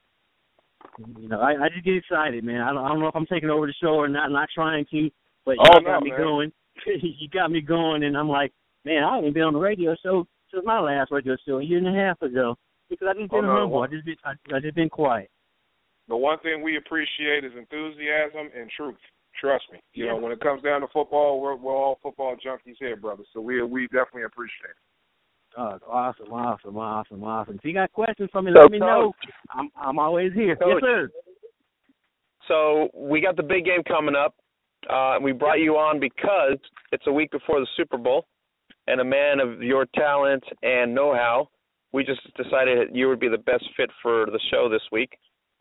you know, I just get excited, man. I don't know if I'm taking over the show or not, not trying to, but you got me going. You got me going, and I'm like, man, I haven't been on the radio show since my last radio show a year and a half ago. Because I just been humble. I just been quiet. The one thing we appreciate is enthusiasm and truth. Trust me. You know, when it comes down to football, we're all football junkies here, brother. So we definitely appreciate it. Oh, awesome. If you got questions for me, let me know. I'm always here. Coach, yes, sir. So we got the big game coming up. We brought you on because it's a week before the Super Bowl, and a man of your talent and know-how, we just decided that you would be the best fit for the show this week.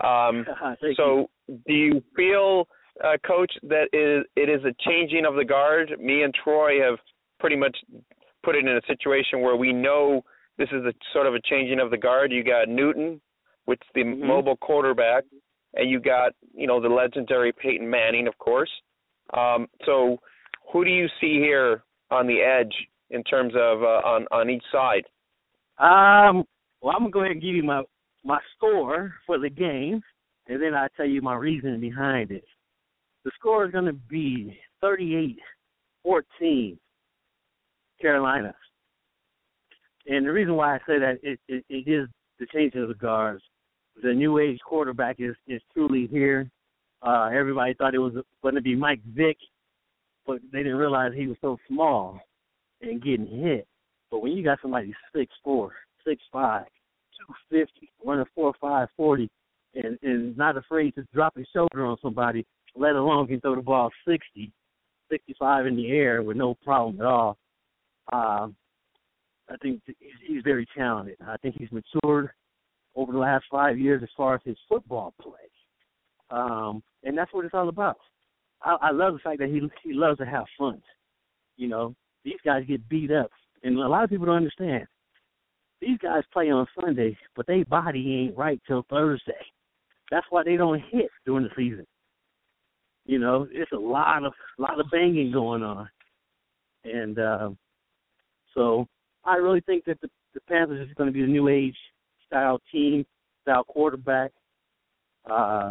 So do you feel, Coach, that it is a changing of the guard? Me and Troy have pretty much put it in a situation where we know this is a sort of a changing of the guard. You got Newton, which is the mobile quarterback, and you got, you know, the legendary Peyton Manning, of course. So who do you see here on the edge in terms of on each side? Well, I'm going to go ahead and give you my score for the game, and then I'll tell you my reason behind it. The score is going to be 38-14, Carolina. And the reason why I say that, it is the change of the guards. The new age quarterback is truly here. Everybody thought it was going to be Mike Vick, but they didn't realize he was so small and getting hit. But when you got somebody 6'4", 6'5", 250, running 4.5 40, and not afraid to drop his shoulder on somebody, let alone can throw the ball 60, 65 in the air with no problem at all. I think he's very talented. I think he's matured over the last 5 years as far as his football play. And that's what it's all about. I love the fact that he loves to have fun. You know, these guys get beat up. And a lot of people don't understand. These guys play on Sunday, but their body ain't right till Thursday. That's why they don't hit during the season. You know, it's a lot of banging going on. And so I really think that the Panthers is going to be a new age style team, style quarterback. I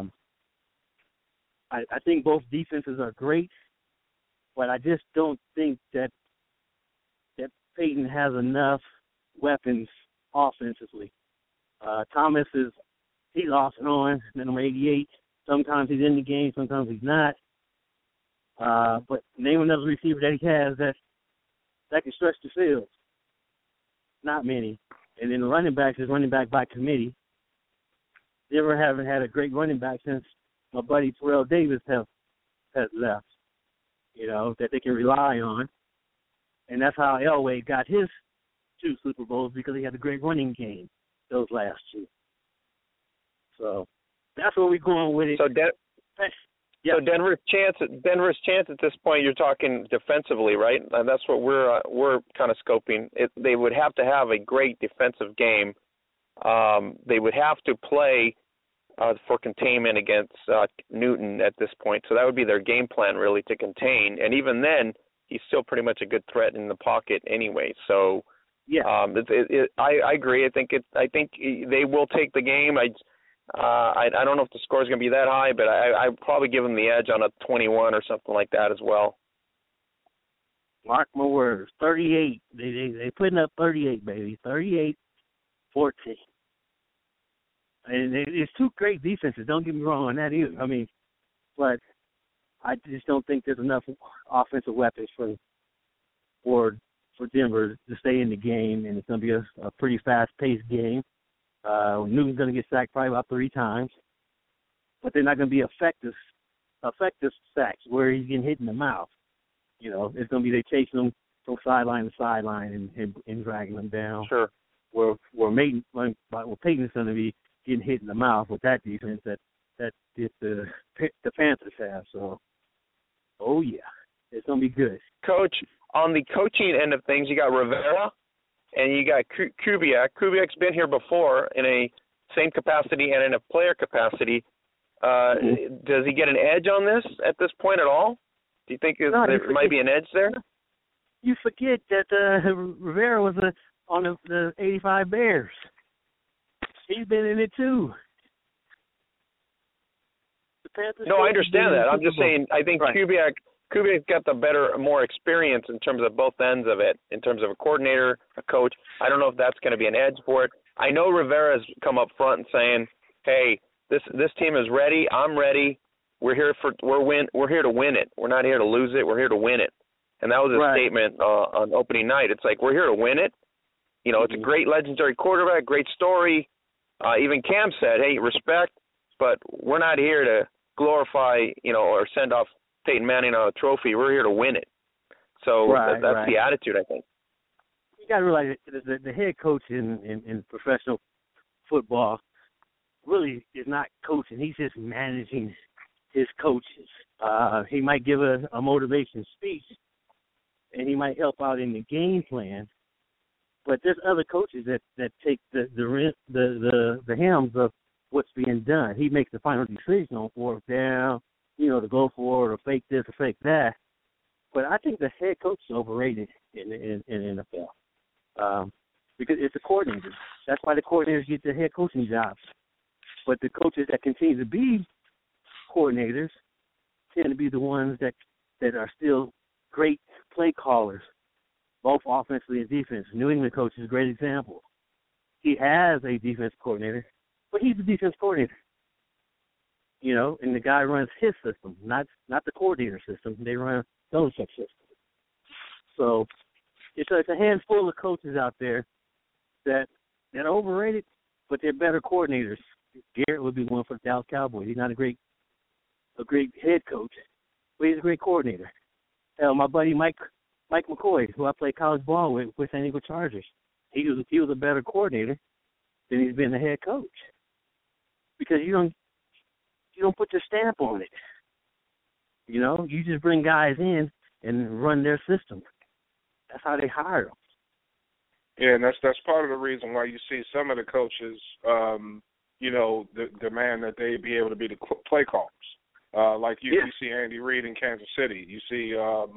think both defenses are great, but I just don't think that Peyton has enough weapons offensively. Thomas he's off and on, number 88. Sometimes he's in the game, sometimes he's not. But name another receiver that he has that can stretch the field. Not many. And then the running backs is running back by committee. Never haven't had a great running back since my buddy Terrell Davis has left, you know, that they can rely on. And that's how Elway got his 2 Super Bowls, because he had a great running game those last 2. So that's where we're going with it. So, so Denver's chance at this point, you're talking defensively, right? And that's what we're kind of scoping. They would have to have a great defensive game. They would have to play for containment against Newton at this point. So that would be their game plan, really, to contain. And even then, he's still pretty much a good threat in the pocket anyway. So, I agree. I think they will take the game. I don't know if the score is going to be that high, but I'd probably give them the edge on a 21 or something like that as well. Mark my words, 38. They putting up 38, baby, 38-14. And it's two great defenses. Don't get me wrong on that either. I mean, but I just don't think there's enough offensive weapons for Denver to stay in the game, and it's going to be a pretty fast-paced game. Newton's going to get sacked probably about 3 times, but they're not going to be effective sacks where he's getting hit in the mouth. You know, it's going to be they chasing him from sideline to sideline and dragging them down. Sure. Where Peyton's going to be getting hit in the mouth with that defense that the Panthers have. So, oh yeah, it's going to be good. Coach, on the coaching end of things, you got Rivera and you got Kubiak. Kubiak's been here before in a same capacity and in a player capacity. Does he get an edge on this at this point at all? Do you think there might be an edge there? You forget that Rivera was on the 85 Bears. He's been in it too. No, I understand that. I'm just saying I think Kubiak's got the more experience in terms of both ends of it, in terms of a coordinator, a coach. I don't know if that's going to be an edge for it. I know Rivera's come up front and saying, hey, this team is ready. I'm ready. We're here to win it. We're not here to lose it. We're here to win it. And that was a statement on opening night. It's like, we're here to win it. You know, it's a great legendary quarterback, great story. Even Cam said, hey, respect, but we're not here to glorify, or send off Peyton Manning on a trophy. We're here to win it. So that's the attitude, I think. You got to realize that the head coach in professional football really is not coaching. He's just managing his coaches. He might give a motivation speech, and he might help out in the game plan. But there's other coaches that take the helms of what's being done. He makes the final decision on fourth down, to go for it or fake this or fake that. But I think the head coach is overrated in the NFL because it's the coordinators. That's why the coordinators get the head coaching jobs. But the coaches that continue to be coordinators tend to be the ones that are still great play callers, both offensively and defensively. New England coach is a great example. He has a defense coordinator, but he's a defense coordinator. And the guy runs his system, not the coordinator system. They run Belichick's system. So it's a handful of coaches out there that are overrated, but they're better coordinators. Garrett would be one for the Dallas Cowboys. He's not a great head coach, but he's a great coordinator. Hell, my buddy Mike McCoy, who I played college ball with San Diego Chargers, he was a better coordinator than he's been the head coach because you don't put your stamp on it. You just bring guys in and run their system. That's how they hire them. Yeah, and that's part of the reason why you see some of the coaches, demand that they be able to be the play callers. Like you see Andy Reid in Kansas City. You see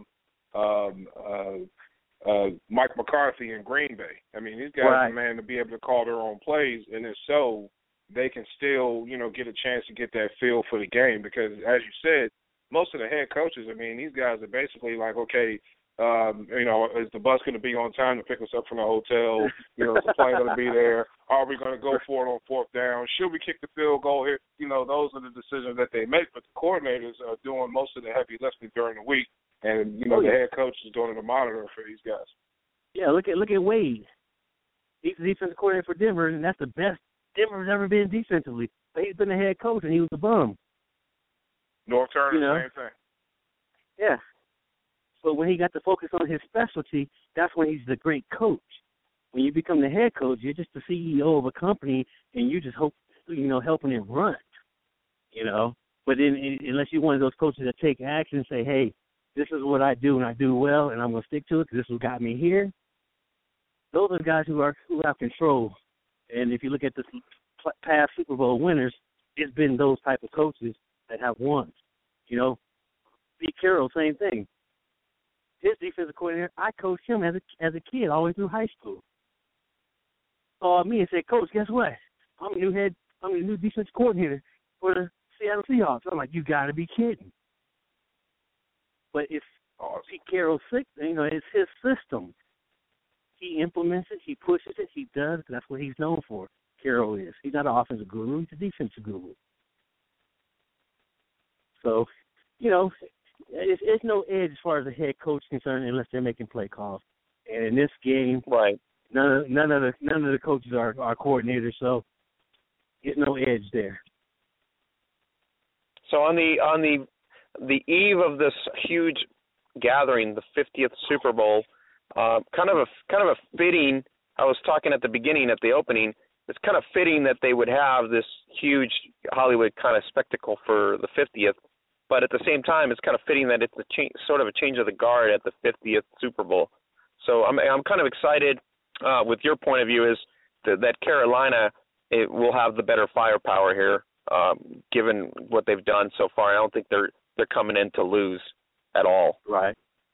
Mike McCarthy in Green Bay. I mean, these guys demand to be able to call their own plays, and if so, they can still, get a chance to get that feel for the game. Because, as you said, most of the head coaches, I mean, these guys are basically like, okay, is the bus going to be on time to pick us up from the hotel? Is the plane going to be there? Are we going to go for it on fourth down? Should we kick the field goal here? Those are the decisions that they make. But the coordinators are doing most of the heavy lifting during the week, and the head coach is doing the monitoring for these guys. Yeah, look at Wade. He's the defensive coordinator for Denver, and that's the best Denver's ever been defensively. But he's been the head coach, and he was a bum. North Turner, same thing. Yeah. So when he got to focus on his specialty, that's when he's the great coach. When you become the head coach, you're just the CEO of a company, and you just helping it run. But then unless you're one of those coaches that take action and say, hey, this is what I do and I do well, and I'm going to stick to it because this is what got me here. Those are the guys who have control. And if you look at the past Super Bowl winners, it's been those type of coaches that have won. Pete Carroll, same thing. His defensive coordinator, I coached him as a kid all the way through high school. Called me and said, Coach, guess what? I'm a new head new defense coordinator for the Seattle Seahawks. I'm like, you got to be kidding. But it's Pete Carroll's, it's his system. He implements it, he pushes it, he does. That's what he's known for. Carroll is. He's not an offensive guru, he's a defensive guru. So, it's no edge as far as the head coach is concerned unless they're making play calls. And in this game, right, none of the coaches are coordinators, so there's no edge there. So on the eve of this huge gathering, the 50th Super Bowl, kind of a fitting. I was talking at the beginning, at the opening. It's kind of fitting that they would have this huge Hollywood kind of spectacle for the 50th, but at the same time, it's kind of fitting that it's sort of a change of the guard at the 50th Super Bowl. So I'm kind of excited. With your point of view, is that Carolina will have the better firepower here, given what they've done so far. I don't think they're coming in to lose at all. Right.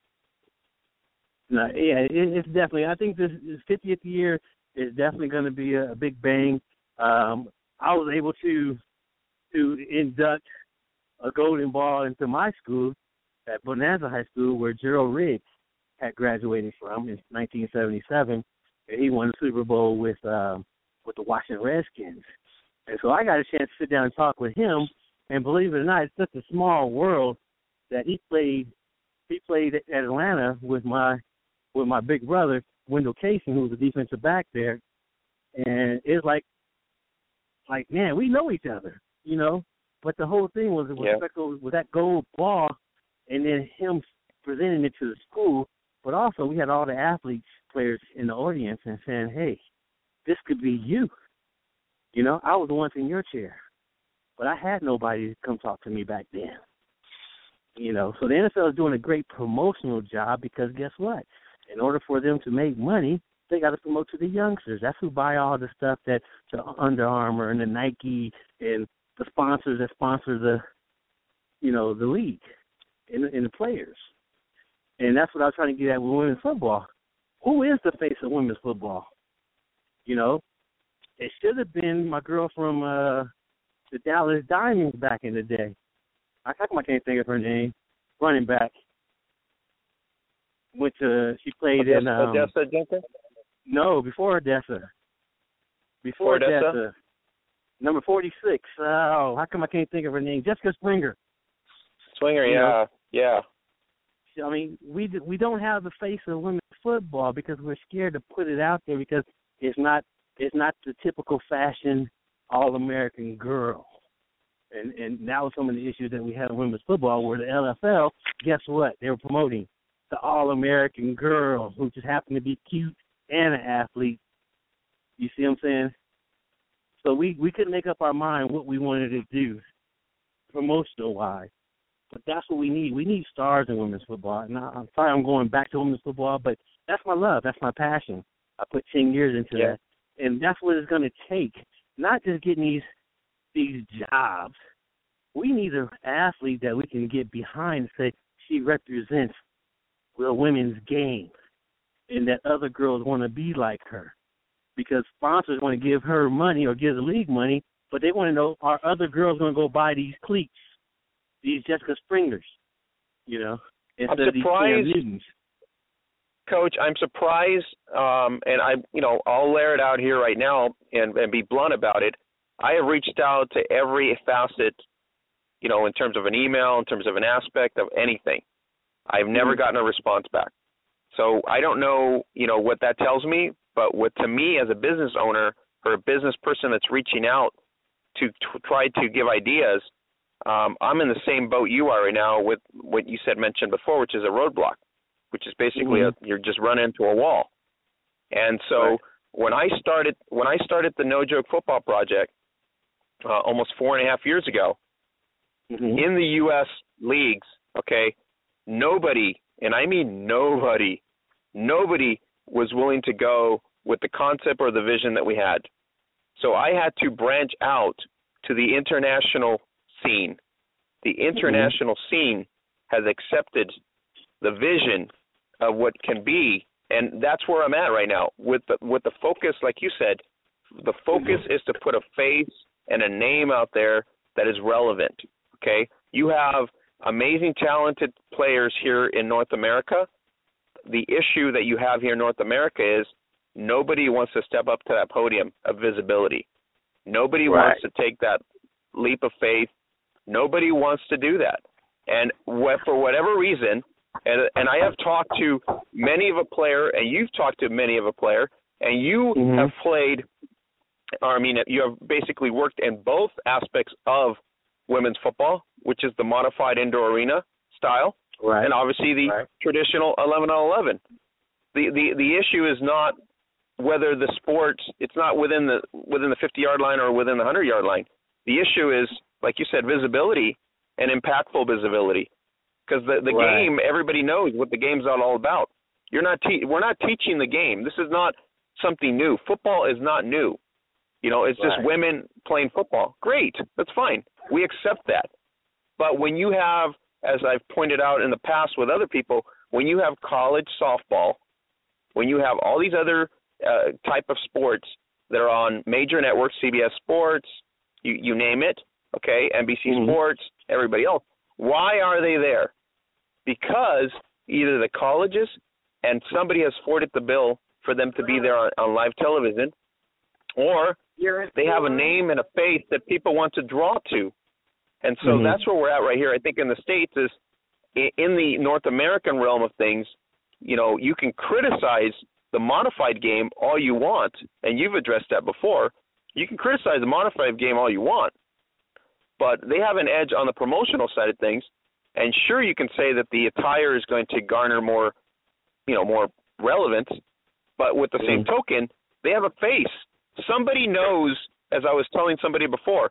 No, yeah, it's definitely. I think this 50th year is definitely going to be a big bang. I was able to induct a golden ball into my school at Bonanza High School, where Gerald Riggs had graduated from in 1977, and he won the Super Bowl with the Washington Redskins. And so I got a chance to sit down and talk with him. And believe it or not, it's such a small world that he played at Atlanta with my big brother, Wendell Casey, who was a defensive back there. And it's like, man, we know each other, But the whole thing was with that gold ball, and then him presenting it to the school. But also we had all the athletes, players in the audience, and saying, hey, this could be you. I was once in your chair, but I had nobody to come talk to me back then. So the NFL is doing a great promotional job because guess what? In order for them to make money, they got to promote to the youngsters. That's who buy all the stuff that the Under Armour and the Nike and the sponsors that sponsor the league and the players. And that's what I was trying to get at with women's football. Who is the face of women's football? It should have been my girl from the Dallas Diamonds back in the day. How come I can't think of her name? Running back. She played in Odessa Jenkins? No, before Odessa. Before Odessa. Number 46. Oh, how come I can't think of her name? Jessica Springer. Yeah. I mean, we don't have the face of women's football because we're scared to put it out there because it's not the typical fashion All-American girl. And that was some of the issues that we had in women's football where the NFL, guess what? They were promoting the All-American girl who just happened to be cute and an athlete. You see what I'm saying? So we couldn't make up our mind what we wanted to do promotional-wise. But that's what we need. We need stars in women's football. And I'm sorry I'm going back to women's football, but that's my love. That's my passion. I put 10 years into that. And that's what it's going to take, not just getting these jobs. We need an athlete that we can get behind and say she represents the women's game and that other girls want to be like her. Because sponsors want to give her money or give the league money, but they want to know, are other girls going to go buy these cleats, these Jessica Springers, instead of these Cam Newtons? Coach, I'm surprised, and I'll layer it out here right now and be blunt about it. I have reached out to every facet, in terms of an email, in terms of an aspect of anything. I've never gotten a response back. So I don't know, what that tells me, but to me as a business owner or a business person that's reaching out to try to give ideas, I'm in the same boat you are right now with what you mentioned before, which is a roadblock, which is basically you're just running into a wall. And so when I started the No Joke Football Project almost 4.5 years ago, in the U.S. leagues, nobody, and I mean nobody was willing to go with the concept or the vision that we had. So I had to branch out to the international scene. The international scene has accepted the vision of what can be, and that's where I'm at right now. With the focus, like you said, the focus is to put a face and a name out there that is relevant, okay? You have amazing, talented players here in North America. The issue that you have here in North America is nobody wants to step up to that podium of visibility. Nobody wants to take that leap of faith. Nobody wants to do that. And for whatever reason, and I have talked to many of a player, and you've talked to many of a player, and you have played, you have basically worked in both aspects of women's football, which is the modified indoor arena style, and obviously the traditional 11-on-11. The issue is not whether the sports, it's not within the 50-yard line or within the 100-yard line. The issue is, like you said, visibility and impactful visibility. Because the game, everybody knows what the game's all about. We're not teaching the game. This is not something new. Football is not new. It's just women playing football. Great, that's fine. We accept that. But when you have, as I've pointed out in the past with other people, when you have college softball, when you have all these other type of sports that are on major networks, CBS Sports, you name it, okay, NBC Sports, everybody else, why are they there? Because either the colleges and somebody has footed the bill for them to be there on live television, or they have a name and a face that people want to draw to. And so that's where we're at right here. I think in the States is in the North American realm of things, you can criticize the modified game all you want, and you've addressed that before. You can criticize the modified game all you want, but they have an edge on the promotional side of things. And sure, you can say that the attire is going to garner more relevance, but with the same token, they have a face. Somebody knows, as I was telling somebody before,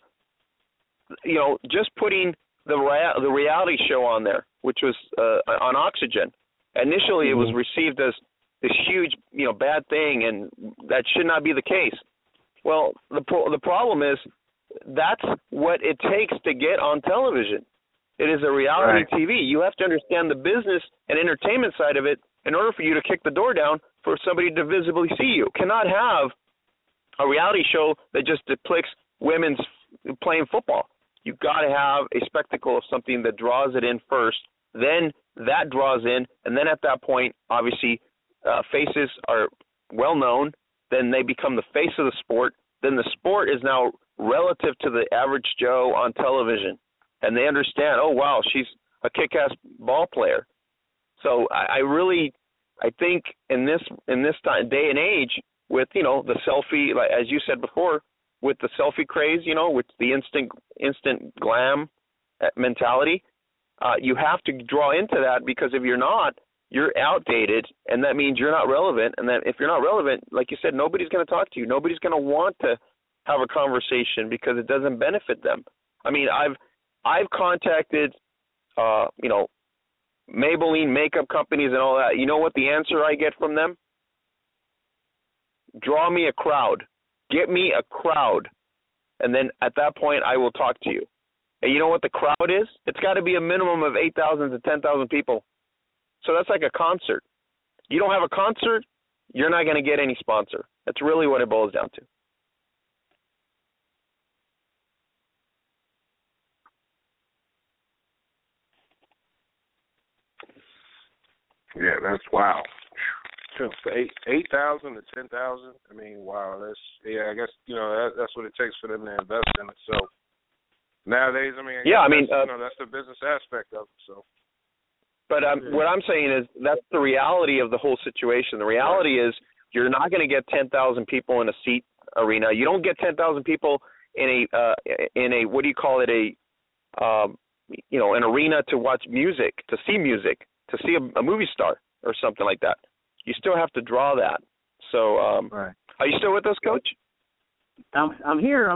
just putting the reality show on there, which was on Oxygen. Initially, it was received as this huge, bad thing, and that should not be the case. Well, the problem is that's what it takes to get on television. It is a reality TV. You have to understand the business and entertainment side of it in order for you to kick the door down for somebody to visibly see you. Cannot have a reality show that just depicts women's playing football. You've got to have a spectacle of something that draws it in first. Then that draws in, and then at that point, obviously, faces are well known. Then they become the face of the sport. Then the sport is now relative to the average Joe on television. And they understand, oh, wow, she's a kick-ass ball player. So I think in this day and age with, the selfie, like, as you said before, with the selfie craze, with the instant glam mentality, you have to draw into that, because if you're not, you're outdated, and that means you're not relevant. And that if you're not relevant, like you said, nobody's going to talk to you. Nobody's going to want to have a conversation because it doesn't benefit them. I mean, I've contacted, Maybelline makeup companies and all that. You know what the answer I get from them? Draw me a crowd. Get me a crowd. And then at that point, I will talk to you. And you know what the crowd is? It's got to be a minimum of 8,000 to 10,000 people. So that's like a concert. You don't have a concert, you're not going to get any sponsor. That's really what it boils down to. Yeah, that's wow. So 8,000 to 10,000. I mean, wow. I guess that's what it takes for them to invest in it. So nowadays, that's the business aspect of it. So. But what I'm saying is that's the reality of the whole situation. The reality is you're not going to get 10,000 people in a seat arena. You don't get 10,000 people in a what do you call it, an arena to watch music, to see to see a movie star or something like that. You still have to draw that. So are you still with us, Coach? I'm here.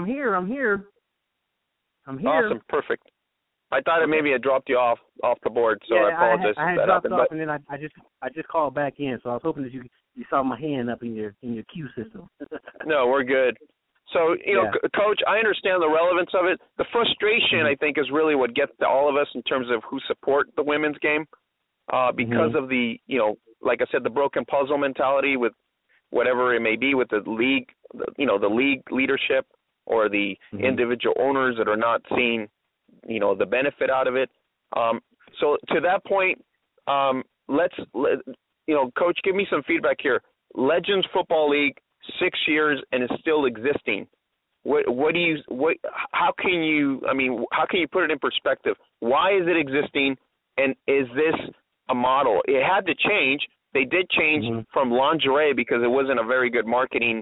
Awesome, perfect. I thought it maybe had dropped you off the board, so I apologize. I had dropped off, and then I just called back in, so I was hoping that you saw my hand up in your queue system. No, we're good. So, Coach, I understand the relevance of it. The frustration, I think, is really what gets to all of us in terms of who support the women's game, because of the, like I said, the broken puzzle mentality with whatever it may be with the league, the league leadership. or the individual owners that are not seeing, the benefit out of it. So to that point, Coach, give me some feedback here. Legends Football League, 6 years and is still existing. How can you put it in perspective? Why is it existing, and is this a model? It had to change. They did change from lingerie because it wasn't a very good marketing,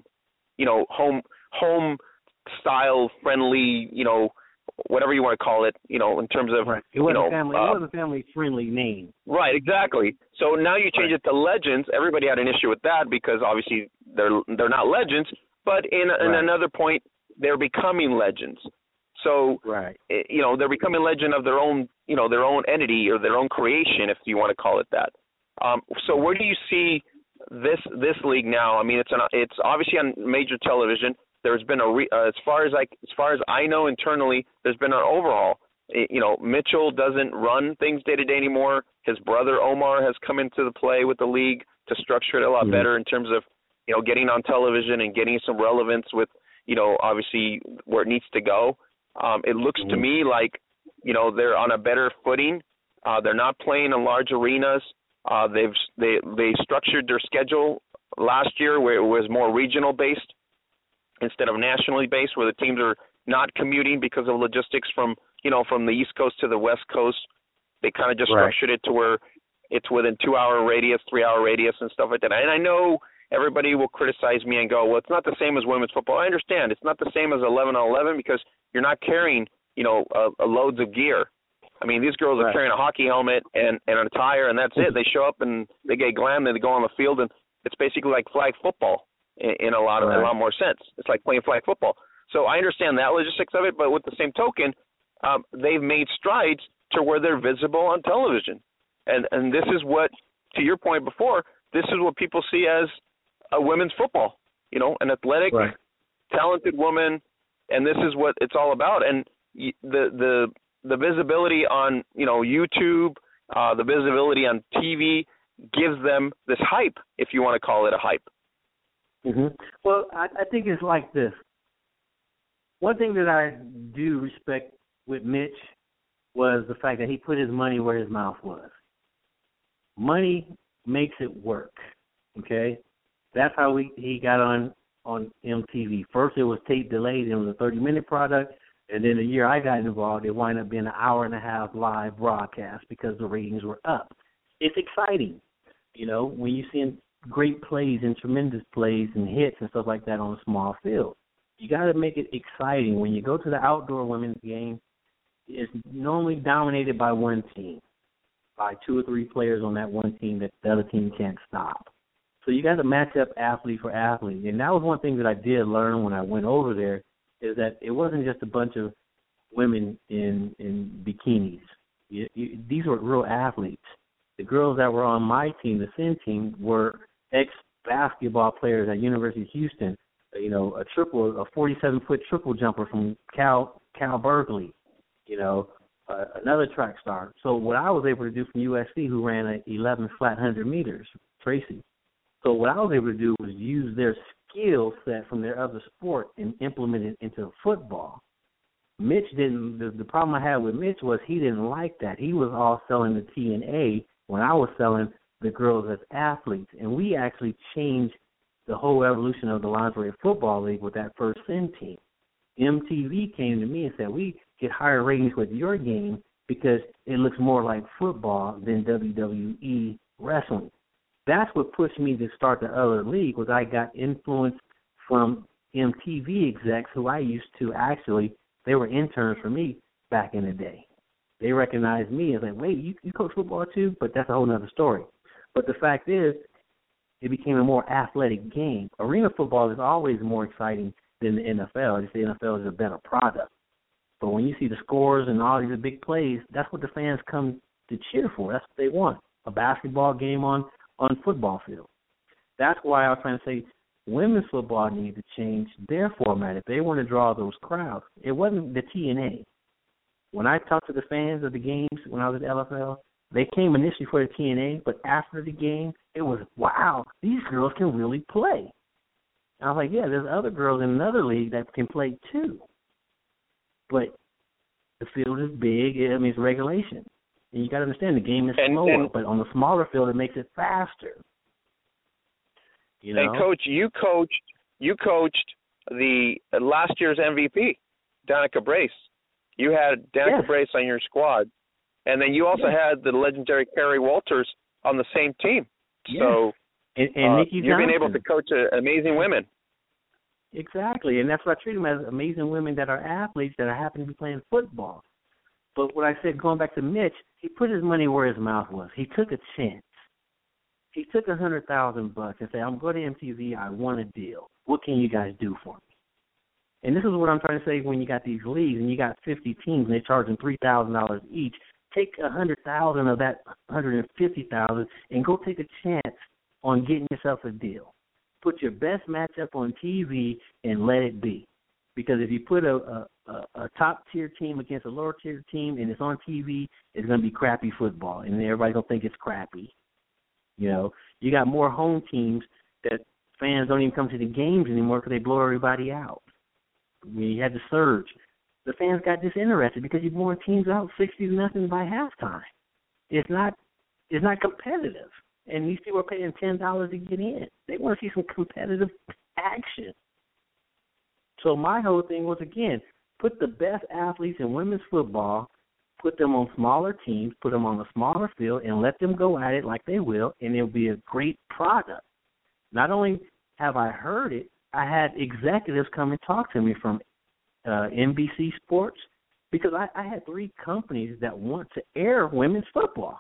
home style friendly, whatever you want to call it, in terms of It wasn't a family friendly name. Right, exactly. So now you change it to Legends. Everybody had an issue with that because obviously they're not legends, but in another point, they're becoming legends. So they're becoming legend of their own entity or their own creation, if you want to call it that. So where do you see this league now? I mean, it's obviously on major television. There's been as far as I know internally, there's been an overhaul. Mitchell doesn't run things day to day anymore. His brother Omar has come into the play with the league to structure it a lot better in terms of getting on television and getting some relevance with obviously where it needs to go. It looks to me like they're on a better footing. They're not playing in large arenas. They structured their schedule last year where it was more regional based instead of nationally based, where the teams are not commuting because of logistics from the East Coast to the West Coast. They kind of just structured it to where it's within 2-hour radius, 3-hour radius, and stuff like that. And I know everybody will criticize me and go, well, it's not the same as women's football. I understand. It's not the same as 11-on-11 because you're not carrying, loads of gear. I mean, these girls are carrying a hockey helmet and a tire, and that's it. They show up and they get glammed and they go on the field, and it's basically like flag football in a lot more sense. It's like playing flag football. So I understand that logistics of it, but with the same token, they've made strides to where they're visible on television. And this is what, to your point before, this is what people see as a women's football, an athletic, talented woman, and this is what it's all about. And the visibility on, YouTube, the visibility on TV gives them this hype, if you want to call it a hype. Well, I think it's like this. One thing that I do respect with Mitch was the fact that he put his money where his mouth was. Money makes it work, okay? That's how he got on MTV. First, it was tape delayed. It was a 30-minute product. And then the year I got involved, it wound up being an hour-and-a-half live broadcast because the ratings were up. It's exciting, when you're seeing great plays and tremendous plays and hits and stuff like that on a small field. You got to make it exciting. When you go to the outdoor women's game, it's normally dominated by one team, by 2 or 3 players on that one team that the other team can't stop. So you got to match up athlete for athlete. And that was one thing that I did learn when I went over there, is that it wasn't just a bunch of women in bikinis. These were real athletes. The girls that were on my team, the Sin team, were ex-basketball players at University of Houston. A 47-foot triple jumper from Cal Berkeley. Another track star. So what I was able to do from USC, who ran an 11 flat 100 meters, Tracy. So what I was able to do was use their skill set from their other sport and implement it into football. Mitch didn't. The problem I had with Mitch was he didn't like that. He was all selling the TNA when I was selling the girls as athletes, and we actually changed the whole evolution of the Lingerie Football League with that first Sin team. MTV came to me and said, we get higher ratings with your game because it looks more like football than WWE wrestling. That's what pushed me to start the other league, was I got influence from MTV execs who I used to actually, they were interns for me back in the day. They recognized me as like, wait, you coach football too? But that's a whole other story. But the fact is, it became a more athletic game. Arena football is always more exciting than the NFL. Just the NFL is a better product. But when you see the scores and all these big plays, that's what the fans come to cheer for. That's what they want, a basketball game on football field. That's why I was trying to say women's football needs to change their format if they want to draw those crowds. It wasn't the TNA. When I talked to the fans of the games when I was at LFL, they came initially for the TNA, but after the game, it was, wow, these girls can really play. And I was like, yeah, there's other girls in another league that can play too. But the field is big. I mean, it's regulation. And you got to understand the game is slower, but on the smaller field, it makes it faster. You know? And, Coach, you coached the last year's MVP, Danica Brace. You had Danica Brace on your squad. And then you also had the legendary Carrie Walters on the same team. Yes. So and Nikki you've been Johnson. able to coach amazing women. Exactly, and that's what I treat them as, amazing women that are athletes that happen to be playing football. But what I said, going back to Mitch, he put his money where his mouth was. He took a chance. He took $100,000 and said, I'm going to MTV. I want a deal. What can you guys do for me? And this is what I'm trying to say when you got these leagues and you got 50 teams and they're charging $3,000 each. Take $100,000 of that $150,000 and go take a chance on getting yourself a deal. Put your best matchup on TV and let it be. Because if you put a top-tier team against a lower-tier team and it's on TV, it's going to be crappy football, and everybody's going to think it's crappy. You know, you got more home teams that fans don't even come to the games anymore because they blow everybody out. I mean, you had the surge. The fans got disinterested because you're blowing teams out 60-0 by halftime. It's not competitive. And these people are paying $10 to get in. They want to see some competitive action. So my whole thing was, again, put the best athletes in women's football, put them on smaller teams, put them on a smaller field, and let them go at it like they will, and it'll be a great product. Not only have I heard it, I had executives come and talk to me from NBC Sports because I had 3 companies that want to air women's football.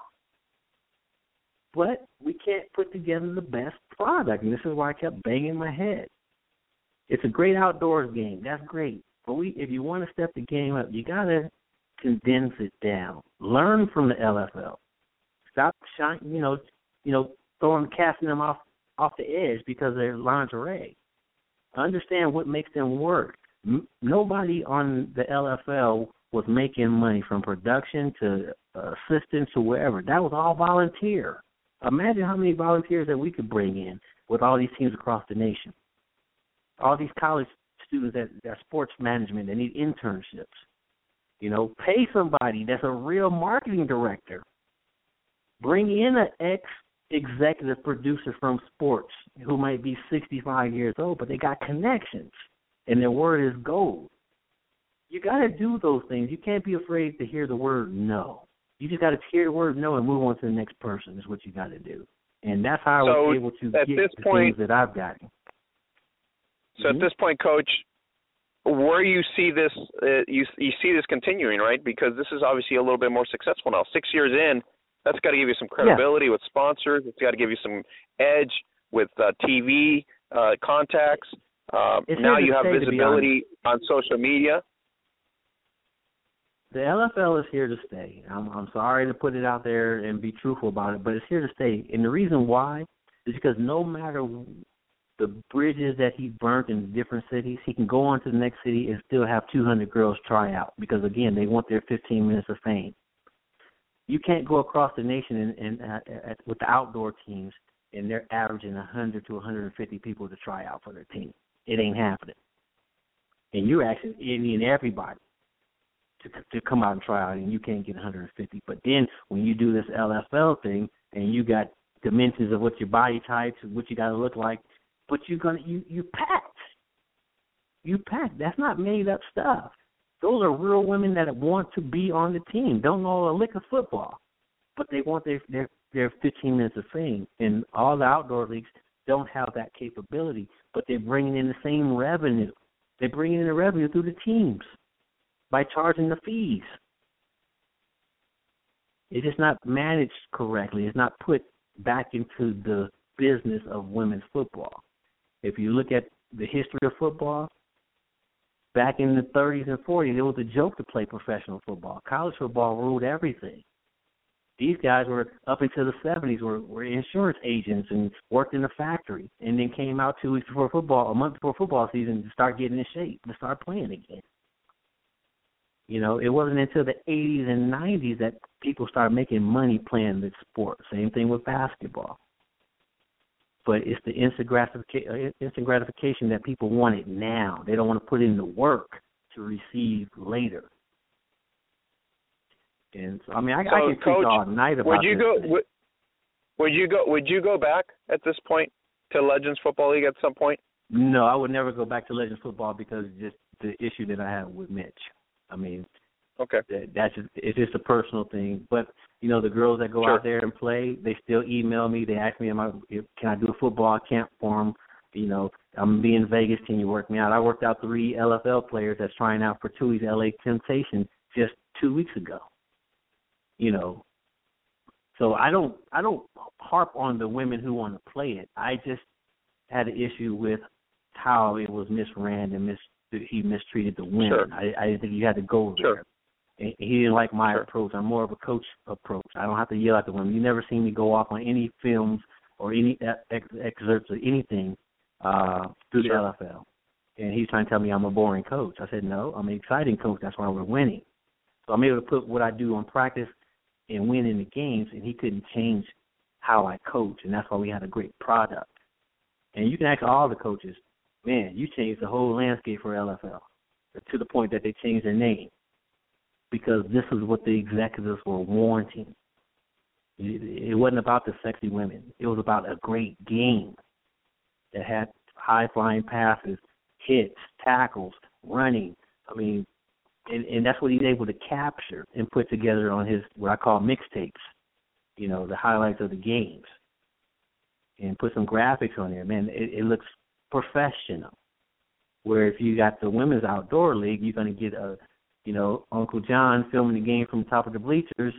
But we can't put together the best product, and this is why I kept banging my head. It's a great outdoors game. That's great. But if you want to step the game up, you got to condense it down. Learn from the LFL. Stop casting them off the edge because they're lingerie. Understand what makes them work. Nobody on the LFL was making money from production to assistants to wherever. That was all volunteer. Imagine how many volunteers that we could bring in with all these teams across the nation. All these college students that are sports management, that need internships. You know, pay somebody that's a real marketing director. Bring in an ex-executive producer from sports who might be 65 years old, but they got connections, and their word is gold. You got to do those things. You can't be afraid to hear the word no. You just got to hear the word no and move on to the next person is what you got to do. And that's how I was able to get the things that I've gotten. So at this point, Coach, where you see this, you see this continuing, right? Because this is obviously a little bit more successful now. 6 years in, that's got to give you some credibility with sponsors. It's got to give you some edge with TV contacts. Now you have visibility on social media. The LFL is here to stay. I'm sorry to put it out there and be truthful about it, but it's here to stay. And the reason why is because no matter the bridges that he burnt in different cities, he can go on to the next city and still have 200 girls try out because, again, they want their 15 minutes of fame. You can't go across the nation with the outdoor teams and they're averaging 100 to 150 people to try out for their team. It ain't happening. And you're actually needing everybody to come out and try out, and you can't get 150. But then when you do this LFL thing and you got dimensions of what your body types, what you got to look like, but you packed. You packed. That's not made up stuff. Those are real women that want to be on the team. Don't know a lick of football, but they want their 15 minutes of fame. And all the outdoor leagues don't have that capability, but they're bringing in the same revenue. They're bringing in the revenue through the teams by charging the fees. It's just not managed correctly. It's not put back into the business of women's football. If you look at the history of football, back in the 30s and 40s, it was a joke to play professional football. College football ruled everything. These guys were, up until the 70s, were insurance agents and worked in a factory, and then came out 2 weeks before football, a month before football season, to start getting in shape, to start playing again. You know, it wasn't until the 80s and 90s that people started making money playing this sport. Same thing with basketball. but it's the instant gratification that people want it now. They don't want to put in the work to receive later. And so, I mean, I can Coach, speak all night about this. Would you go back at this point to Legends Football League at some point? No, I would never go back to Legends Football because just the issue that I have with Mitch. I mean, okay, it's just a personal thing. But you know, the girls that go out there and play, they still email me. They ask me, can I do a football camp for them? You know, I'm be in Vegas. Can you work me out? I worked out 3 LFL players that's trying out for Tui's LA Temptation just 2 weeks ago. You know, so I don't harp on the women who want to play it. I just had an issue with how it was misran and he mistreated the women. Sure. I didn't think you had to go there. Sure. And he didn't like my approach. I'm more of a coach approach. I don't have to yell at the women. You never seen me go off on any films or any excerpts or anything through the LFL. And he's trying to tell me I'm a boring coach. I said, no, I'm an exciting coach. That's why we're winning. So I'm able to put what I do on practice and win in the games, and he couldn't change how I coach, and that's why we had a great product. And you can ask all the coaches, man, you changed the whole landscape for LFL to the point that they changed their name because this is what the executives were wanting. It wasn't about the sexy women. It was about a great game that had high-flying passes, hits, tackles, running. I mean, and that's what he's able to capture and put together on his, what I call mixtapes, you know, the highlights of the games, and put some graphics on there. Man, it looks professional. Where if you got the women's outdoor league, you're going to get Uncle John filming the game from the top of the bleachers,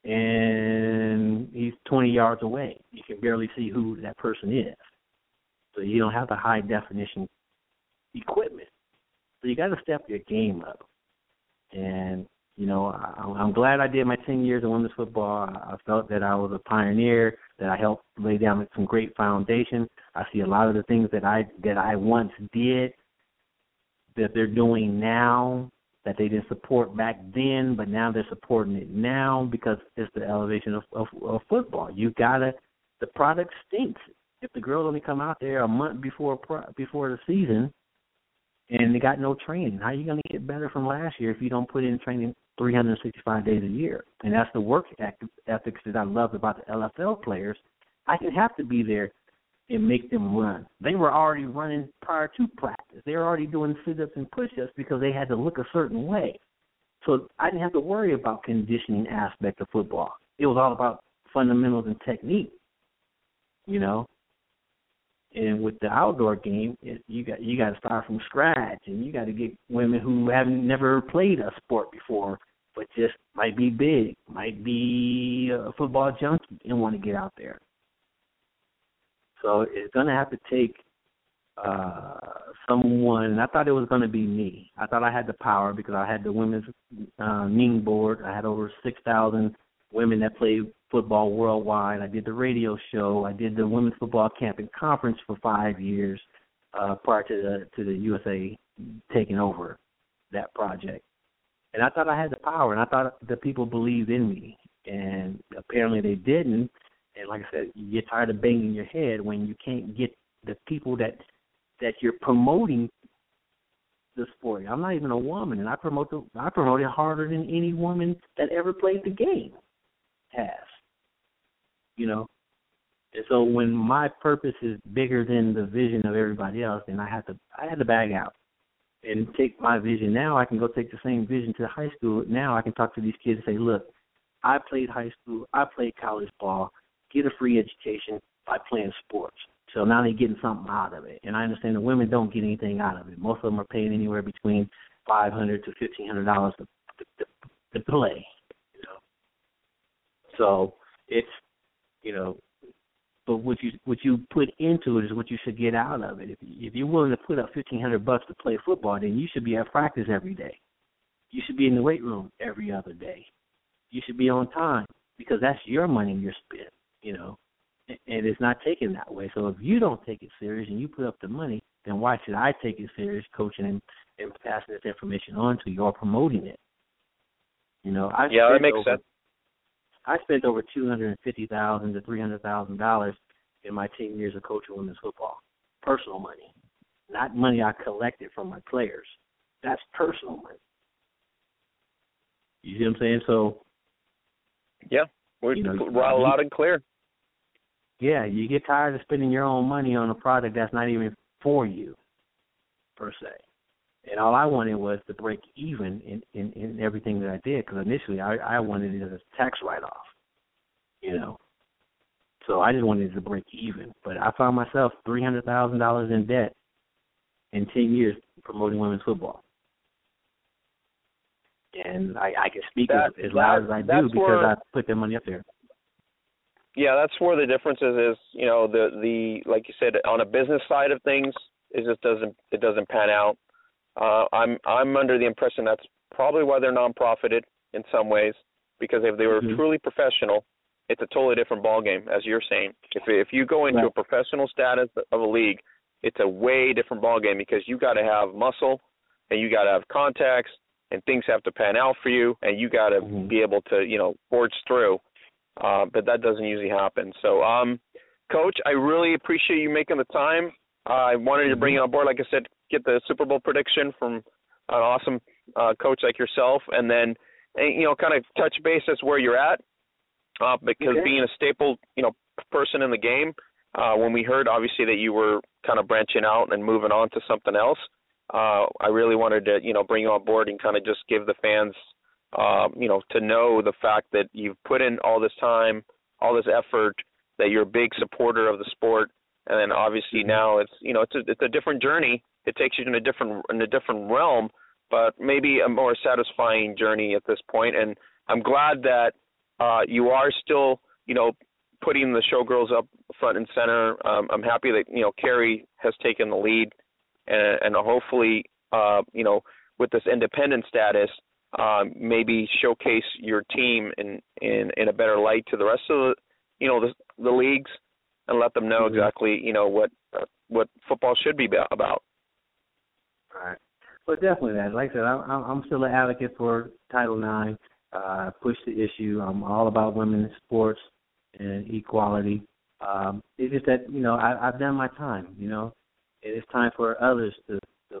and he's 20 yards away. You can barely see who that person is. So you don't have the high definition equipment. So you got to step your game up. And, you know, I'm glad I did my 10 years of women's football. I felt that I was a pioneer, that I helped lay down some great foundation. I see a lot of the things that I once did that they're doing now that they didn't support back then, but now they're supporting it now because it's the elevation of football. The product stinks. If the girls only come out there a month before the season, and they got no training, how are you going to get better from last year if you don't put in training 365 days a year? And that's the work ethics that I love about the LFL players. I didn't have to be there and make them run. They were already running prior to practice. They were already doing sit-ups and push-ups because they had to look a certain way. So I didn't have to worry about conditioning aspect of football. It was all about fundamentals and technique, you know. And with the outdoor game, you got to start from scratch, and you got to get women who haven't never played a sport before, but just might be big, might be a football junkie, and want to get out there. So it's going to have to take someone. And I thought it was going to be me. I thought I had the power because I had the women's Ning board. I had over 6,000 women that played football worldwide. I did the radio show. I did the women's football camp and conference for 5 years prior to the USA taking over that project. And I thought I had the power, and I thought the people believed in me. And apparently they didn't. And like I said, you get tired of banging your head when you can't get the people that you're promoting the sport. I'm not even a woman, and I promote it harder than any woman that ever played the game has. You know, and so when my purpose is bigger than the vision of everybody else, then I had to bag out and take my vision. Now I can go take the same vision to high school. Now I can talk to these kids and say, look, I played high school, I played college ball, get a free education by playing sports. So now they're getting something out of it. And I understand the women don't get anything out of it. Most of them are paying anywhere between $500 to $1,500 to play. You know, so it's, you know, but what you put into it is what you should get out of it. If you're willing to put up $1,500 to play football, then you should be at practice every day. You should be in the weight room every other day. You should be on time because that's your money you're spent, you know, and it's not taken that way. So if you don't take it serious and you put up the money, then why should I take it serious, coaching and passing this information on to you or promoting it? You know, that makes sense. I spent over $250,000 to $300,000 in my 10 years of coaching women's football. Personal money, not money I collected from my players. That's personal money. You see what I'm saying? So, yeah, we're loud and clear. Yeah, you get tired of spending your own money on a product that's not even for you, per se. And all I wanted was to break even in everything that I did, because initially I wanted it as a tax write-off, you know. So I just wanted to break even. But I found myself $300,000 in debt in 10 years promoting women's football. And I can speak as loud as I do because I put the money up there. Yeah, that's where the difference is you know, the like you said, on a business side of things, it just doesn't pan out. I'm under the impression that's probably why they're non-profited in some ways, because if they were truly professional, it's a totally different ballgame, as you're saying. If you go into a professional status of a league, it's a way different ballgame, because you got to have muscle and you got to have contacts and things have to pan out for you, and you got to be able to, you know, forge through. But that doesn't usually happen. So, Coach, I really appreciate you making the time. I wanted to bring you on board, like I said, get the Super Bowl prediction from an awesome coach like yourself, and then, you know, kind of touch base as where you're at, because being a staple, you know, person in the game, when we heard, obviously, that you were kind of branching out and moving on to something else, I really wanted to, you know, bring you on board and kind of just give the fans, you know, to know the fact that you've put in all this time, all this effort, that you're a big supporter of the sport, and then obviously now it's, you know, it's a different journey. It takes you in a different realm, but maybe a more satisfying journey at this point. And I'm glad that you are still, you know, putting the Showgirls up front and center. I'm happy that, you know, Carrie has taken the lead, and hopefully, you know, with this independent status, maybe showcase your team in a better light to the rest of the, you know, the leagues, and let them know exactly, you know, what football should be about. All right. Well, definitely that. Like I said, I'm still an advocate for Title IX. Push the issue. I'm all about women's sports and equality. It's just that, you know, I've done my time, you know, and it's time for others to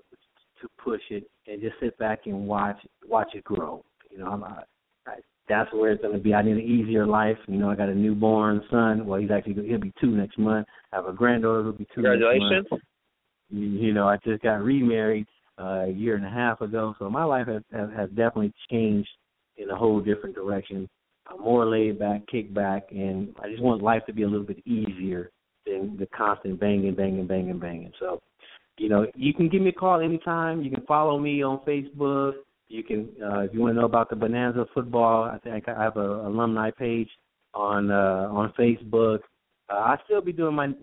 push it and just sit back and watch it grow. You know, that's where it's going to be. I need an easier life. You know, I got a newborn son. Well, he'll be 2 next month. I have a granddaughter who'll be 2 next month. Congratulations. You know, I just got remarried a year and a half ago, so my life has definitely changed in a whole different direction. I'm more laid back, kick back, and I just want life to be a little bit easier than the constant banging. So, you know, you can give me a call anytime. You can follow me on Facebook. You can, if you want to know about the Bonanza football, I think I have an alumni page on Facebook. I still be doing my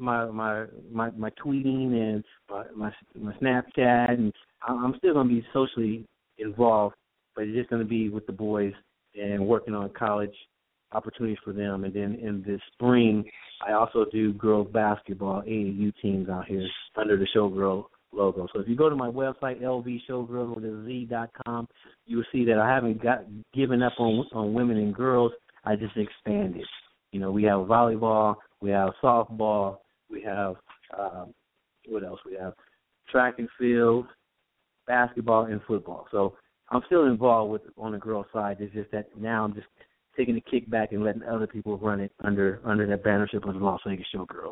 tweeting and my Snapchat, and I'm still going to be socially involved, but it's just going to be with the boys and working on college opportunities for them. And then in the spring, I also do girls basketball, AAU teams out here under the Showgirl logo. So if you go to my website, lvshowgirl.com, you will see that I haven't given up on women and girls. I just expanded. You know, we have volleyball, we have softball, we have, what else? We have track and field, basketball, and football. So I'm still involved on the girls' side. It's just that now I'm just taking the kickback and letting other people run it under that bannership of the Las Vegas Showgirls.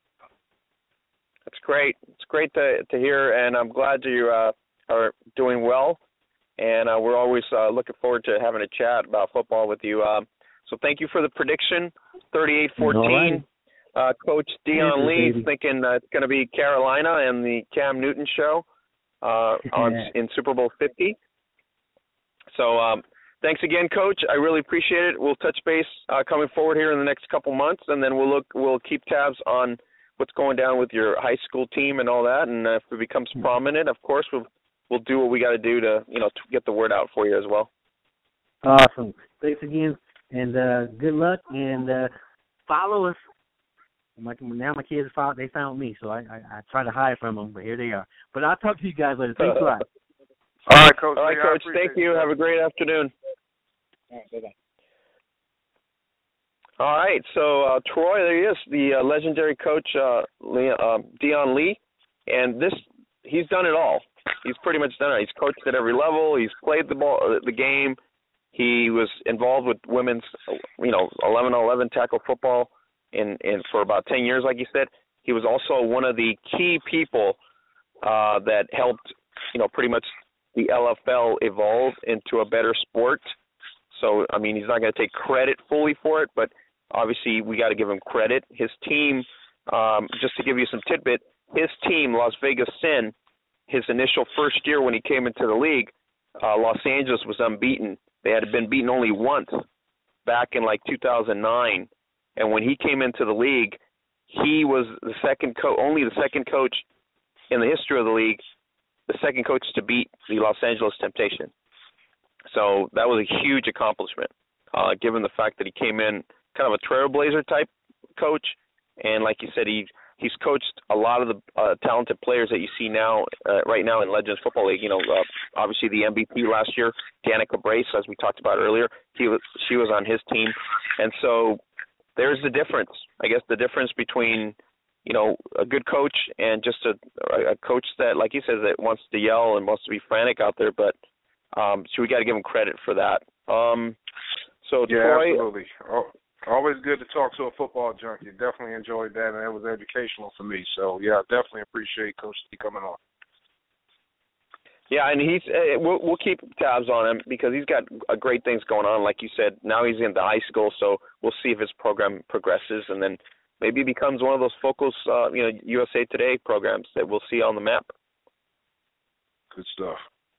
That's great. It's great to hear, and I'm glad you are doing well. And we're always looking forward to having a chat about football with you. So thank you for the prediction, 38-14. Coach Dion Lee thinking it's going to be Carolina and the Cam Newton show in Super Bowl 50. So thanks again, Coach. I really appreciate it. We'll touch base coming forward here in the next couple months, and then we'll keep tabs on what's going down with your high school team and all that. And if it becomes prominent, of course, we'll do what we got to do to get the word out for you as well. Awesome. Thanks again, and good luck. And follow us. Now my kids they found me, so I try to hide from them, but here they are. But I'll talk to you guys later. Thanks a lot. All right, Coach. All right, Coach. Thank you. Have a great afternoon. All right, bye-bye. All right, so Troy, there he is, the legendary coach Dion Lee, and he's done it all. He's pretty much done it. He's coached at every level. He's played the game. He was involved with women's, 11-on-11 tackle football in for about 10 years, like you said. He was also one of the key people that helped, pretty much the LFL evolve into a better sport. So, I mean, he's not going to take credit fully for it, but obviously we got to give him credit. His team, just to give you some tidbit, his team, Las Vegas Sin, his initial first year when he came into the league, Los Angeles was unbeaten. They had been beaten only once back in 2009. And when he came into the league, he was only the second coach in the history of the league, the second coach to beat the Los Angeles Temptation. So that was a huge accomplishment, given the fact that he came in kind of a trailblazer type coach. And like you said, he's coached a lot of the talented players that you see now, right now in Legends Football League. Obviously the MVP last year, Danica Brace, as we talked about earlier, she was on his team. And so there's the difference. I guess the difference between, a good coach and just a coach that, like he says, that wants to yell and wants to be frantic out there. But so we got to give him credit for that. So yeah, Troy, absolutely. Always good to talk to a football junkie. Definitely enjoyed that, and it was educational for me. So, yeah, I definitely appreciate Coach T coming on. Yeah, and we'll keep tabs on him because he's got great things going on. Like you said, now he's in the high school, so we'll see if his program progresses, and then maybe becomes one of those Focus, USA Today programs that we'll see on the map. Good stuff.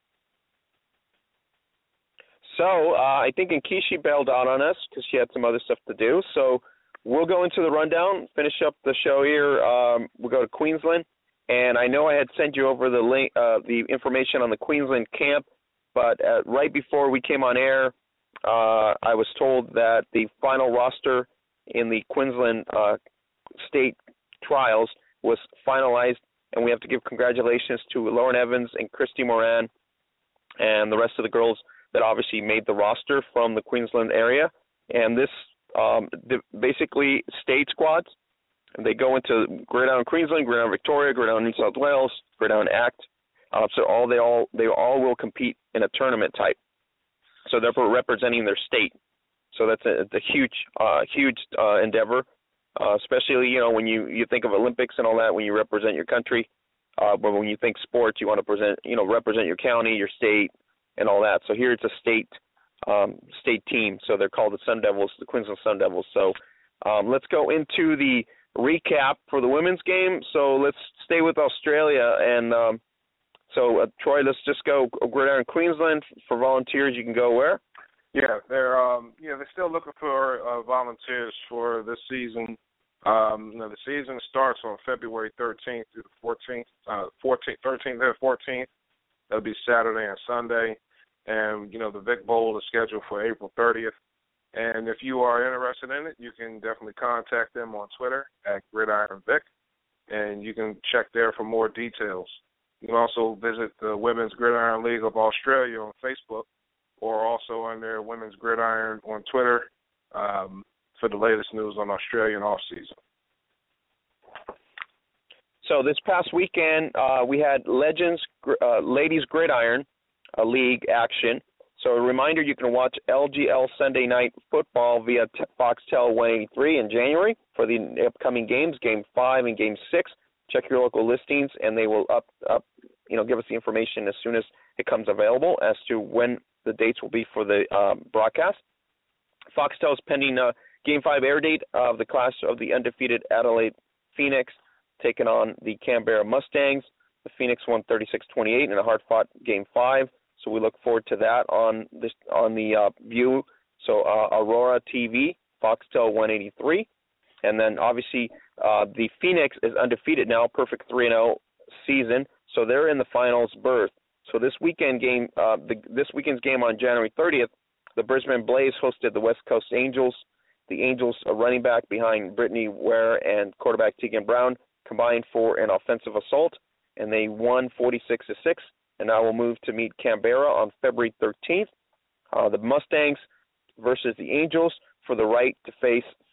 So I think Nkishi bailed out on us because she had some other stuff to do. So we'll go into the rundown, finish up the show here. We'll go to Queensland. And I know I had sent you over the link, the information on the Queensland camp, but right before we came on air, I was told that the final roster in the Queensland state trials was finalized, and we have to give congratulations to Lauren Evans and Christy Moran and the rest of the girls that obviously made the roster from the Queensland area. And this basically state squads. And they go into Gridiron Queensland, Gridiron Victoria, Gridiron New South Wales, Gridiron Act. So they all will compete in a tournament type. So they're representing their state. So that's a huge endeavor, especially when you think of Olympics and all that, when you represent your country. But when you think sports, you want to represent your county, your state, and all that. So here it's a state team. So they're called the Sun Devils, the Queensland Sun Devils. So let's go into the recap for the women's game. So let's stay with Australia. And Troy, let's just go Gridiron Queensland. For volunteers, you can go where? Yeah, they're still looking for volunteers for this season. The season starts on February 13th through the 13th to 14th. That'll be Saturday and Sunday. And, the Vic Bowl is scheduled for April 30th. And if you are interested in it, you can definitely contact them on Twitter at Gridiron Vic, and you can check there for more details. You can also visit the Women's Gridiron League of Australia on Facebook, or also on their Women's Gridiron on Twitter for the latest news on Australian off-season. So this past weekend, we had Legends Ladies Gridiron League action. So a reminder, you can watch LGL Sunday Night Football via Foxtel 183 in January for the upcoming games, Game 5 and Game 6. Check your local listings, and they will give us the information as soon as it comes available as to when the dates will be for the broadcast. Foxtel is pending Game 5 air date of the clash of the undefeated Adelaide Phoenix taking on the Canberra Mustangs. The Phoenix won 36-28 in a hard-fought Game 5. So we look forward to that on the View. So Aurora TV, Foxtel 183. And then obviously the Phoenix is undefeated now, perfect 3-0 season. So they're in the finals berth. So this weekend's game on January 30th, the Brisbane Blaze hosted the West Coast Angels. The Angels, a running back behind Brittany Ware and quarterback Tegan Brown, combined for an offensive assault, and they won 46-6. And now we'll move to meet Canberra on February 13th. The Mustangs versus the Angels for the right to face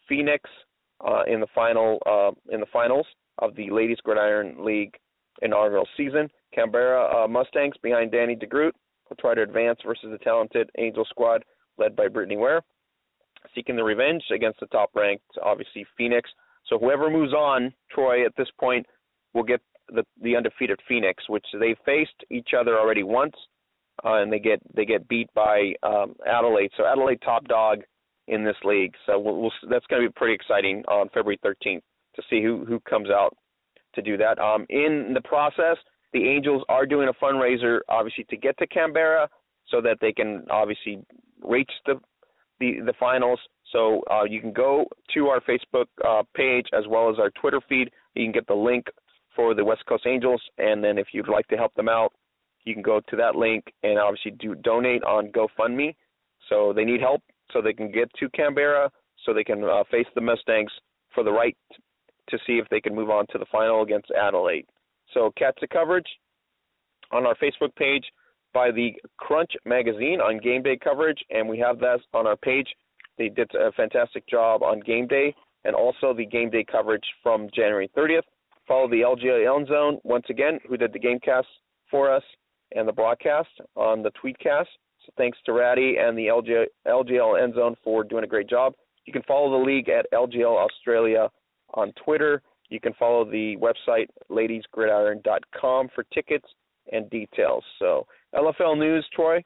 Phoenix in the finals of the Ladies Gridiron League inaugural season. Canberra Mustangs behind Danny DeGroot will try to advance versus the talented Angel squad led by Brittany Ware, seeking the revenge against the top-ranked, obviously, Phoenix. So whoever moves on, Troy, at this point, will get the undefeated Phoenix, which they faced each other already once, and they get beat by Adelaide. So Adelaide top dog in this league. So that's going to be pretty exciting on February 13th to see who comes out to do that. In the process, the Angels are doing a fundraiser, obviously, to get to Canberra so that they can obviously reach the finals. So you can go to our Facebook page as well as our Twitter feed. You can get the link for the West Coast Angels, and then if you'd like to help them out, you can go to that link and obviously donate on GoFundMe. So they need help so they can get to Canberra, so they can face the Mustangs for the right to see if they can move on to the final against Adelaide. So catch the coverage on our Facebook page by the Crunch magazine on game day coverage, and we have that on our page. They did a fantastic job on game day and also the game day coverage from January 30th. Follow the LGL End Zone, once again, who did the gamecast for us and the broadcast on the Tweetcast. So thanks to Ratty and the LGL End Zone for doing a great job. You can follow the league at LGL Australia on Twitter. You can follow the website, ladiesgridiron.com, for tickets and details. So LFL news, Troy?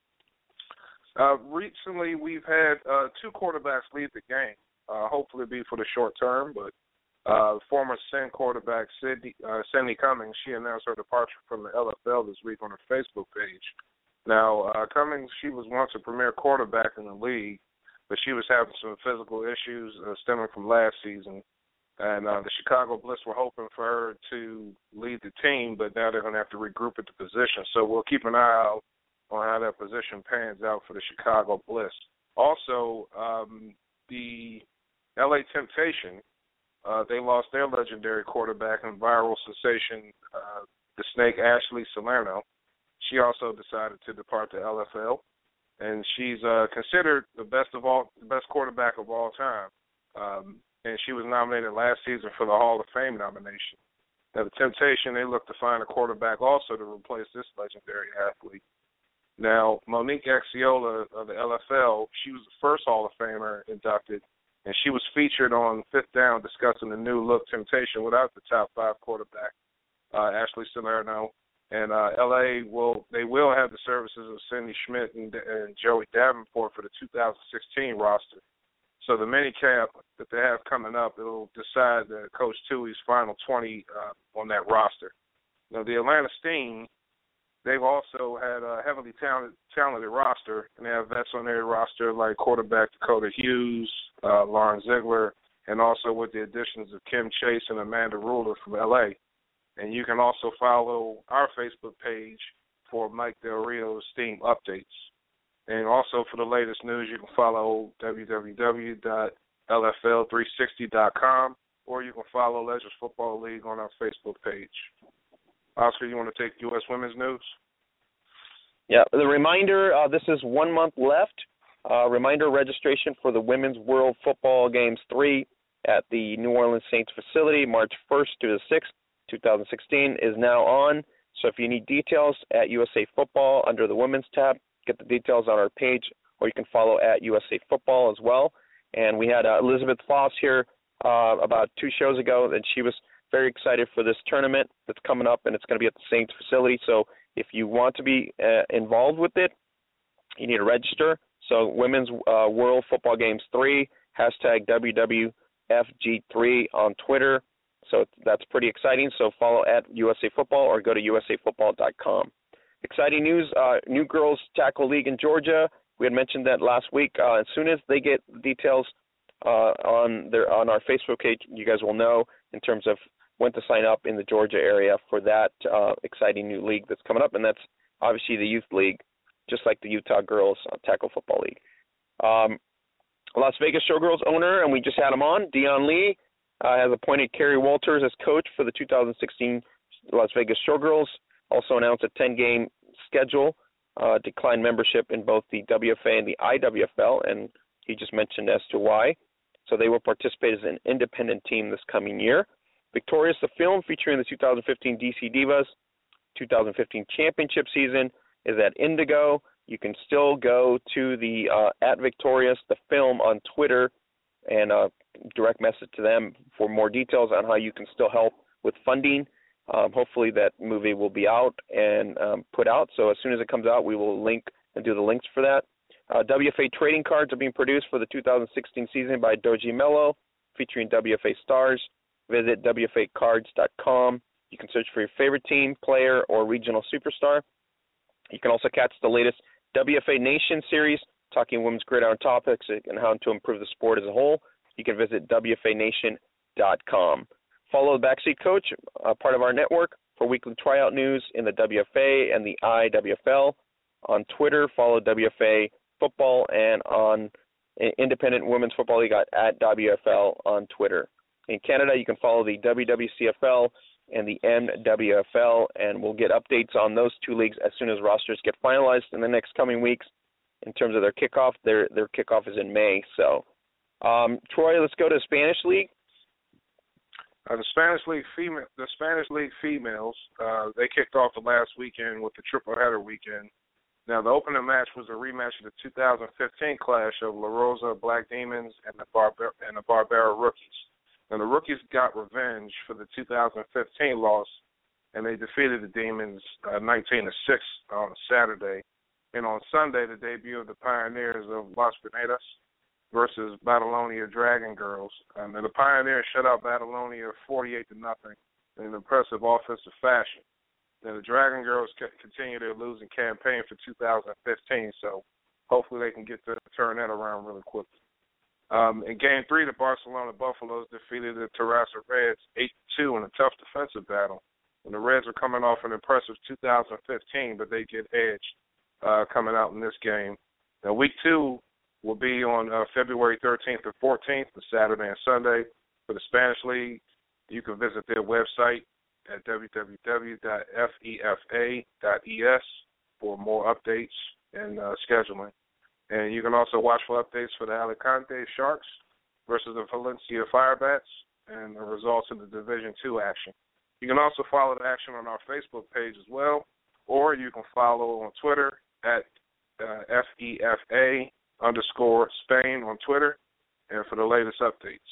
Recently, we've had two quarterbacks leave the game. Hopefully be for the short term, but former Sen quarterback Cindy Cummings, she announced her departure from the LFL this week on her Facebook page. Now, Cummings, she was once a premier quarterback in the league, but she was having some physical issues stemming from last season. And the Chicago Bliss were hoping for her to lead the team, but now they're going to have to regroup at the position. So we'll keep an eye out on how that position pans out for the Chicago Bliss. Also, the LA Temptation, they lost their legendary quarterback and viral sensation, the Snake Ashley Salerno. She also decided to depart the LFL, and she's considered the best quarterback of all time. And she was nominated last season for the Hall of Fame nomination. Now, the Temptation, they look to find a quarterback also to replace this legendary athlete. Now, Monique Axiola of the LFL, she was the first Hall of Famer inducted, and she was featured on Fifth Down discussing the new look Temptation without the top 5 quarterback, Ashley Salerno. And LA will have the services of Cindy Schmidt and Joey Davenport for the 2016 roster. So the mini-camp that they have coming up, it will decide Coach Tui's final 20 on that roster. Now, the Atlanta Steam, they've also had a heavily talented roster, and they have vets on their roster like quarterback Dakota Hughes, Lauren Ziegler, and also with the additions of Kim Chase and Amanda Ruler from L.A. And you can also follow our Facebook page for Mike Del Rio's Steam updates. And also for the latest news, you can follow www.lfl360.com, or you can follow Legends Football League on our Facebook page. Oscar, you want to take U.S. women's news? Yeah, the reminder, this is 1 month left. Reminder registration for the Women's World Football Games 3 at the New Orleans Saints facility, March 1st to the 6th, 2016, is now on. So if you need details at USA Football under the Women's tab, get the details on our page, or you can follow at USA Football as well. And we had Elizabeth Foss here about 2 shows ago, and she was very excited for this tournament that's coming up, and it's going to be at the Saints facility. So if you want to be involved with it, you need to register. So Women's World Football Games 3, hashtag WWFG3 on Twitter. So that's pretty exciting. So follow at USA Football or go to usafootball.com. Exciting news, New Girls Tackle League in Georgia. We had mentioned that last week. As soon as they get details on our Facebook page, you guys will know in terms of when to sign up in the Georgia area for that exciting new league that's coming up, and that's obviously the youth league, just like the Utah Girls Tackle Football League. Las Vegas Showgirls owner, and we just had him on, Dion Lee, has appointed Carrie Walters as coach for the 2016 Las Vegas Showgirls. Also announced a 10-game schedule, declined membership in both the WFA and the IWFL, and he just mentioned as to why. so they will participate as an independent team this coming year. Victorious, the film featuring the 2015 DC Divas 2015 championship season, is at Indigo. You can still go to the at Victorious, the film on Twitter, and direct message to them for more details on how you can still help with funding. Hopefully that movie will be out and put out. So as soon as it comes out, we will link and do the links for that. WFA trading cards are being produced for the 2016 season by Doji Mello, featuring WFA stars. Visit WFAcards.com. You can search for your favorite team, player, or regional superstar. You can also catch the latest WFA Nation series, talking women's gridiron topics and how to improve the sport as a whole. You can visit WFANation.com. Follow the Backseat Coach, part of our network, for weekly tryout news in the WFA and the IWFL. On Twitter, follow WFA Football, and on Independent Women's Football League at WFL on Twitter. In Canada, you can follow the WWCFL and the NWFL, and we'll get updates on those two leagues as soon as rosters get finalized in the next coming weeks. In terms of their kickoff, their kickoff is in May. So, Troy, let's go to the Spanish League. The Spanish League females, they kicked off the last weekend with the triple header weekend. Now, the opening match was a rematch of the 2015 clash of La Rosa Black Demons and the Barbera Rookies. And the Rookies got revenge for the 2015 loss, and they defeated the Demons 19-6 on Saturday. And on Sunday, the debut of the Pioneers of Las Venedas versus Babylonia Dragon Girls. And the Pioneers shut out Babylonia 48-0 in an impressive offensive fashion. And the Dragon Girls continue their losing campaign for 2015, so hopefully they can turn that around really quickly. In Game 3, the Barcelona Buffaloes defeated the Terrassa Reds 8-2 in a tough defensive battle. And the Reds are coming off an impressive 2015, but they get edged coming out in this game. Now, Week 2 will be on February 13th and 14th, the Saturday and Sunday. For the Spanish League, you can visit their website at www.fefa.es for more updates and scheduling. And you can also watch for updates for the Alicante Sharks versus the Valencia Firebats and the results of the Division II action. You can also follow the action on our Facebook page as well, or you can follow on Twitter at FEFA_Spain on Twitter, and for the latest updates.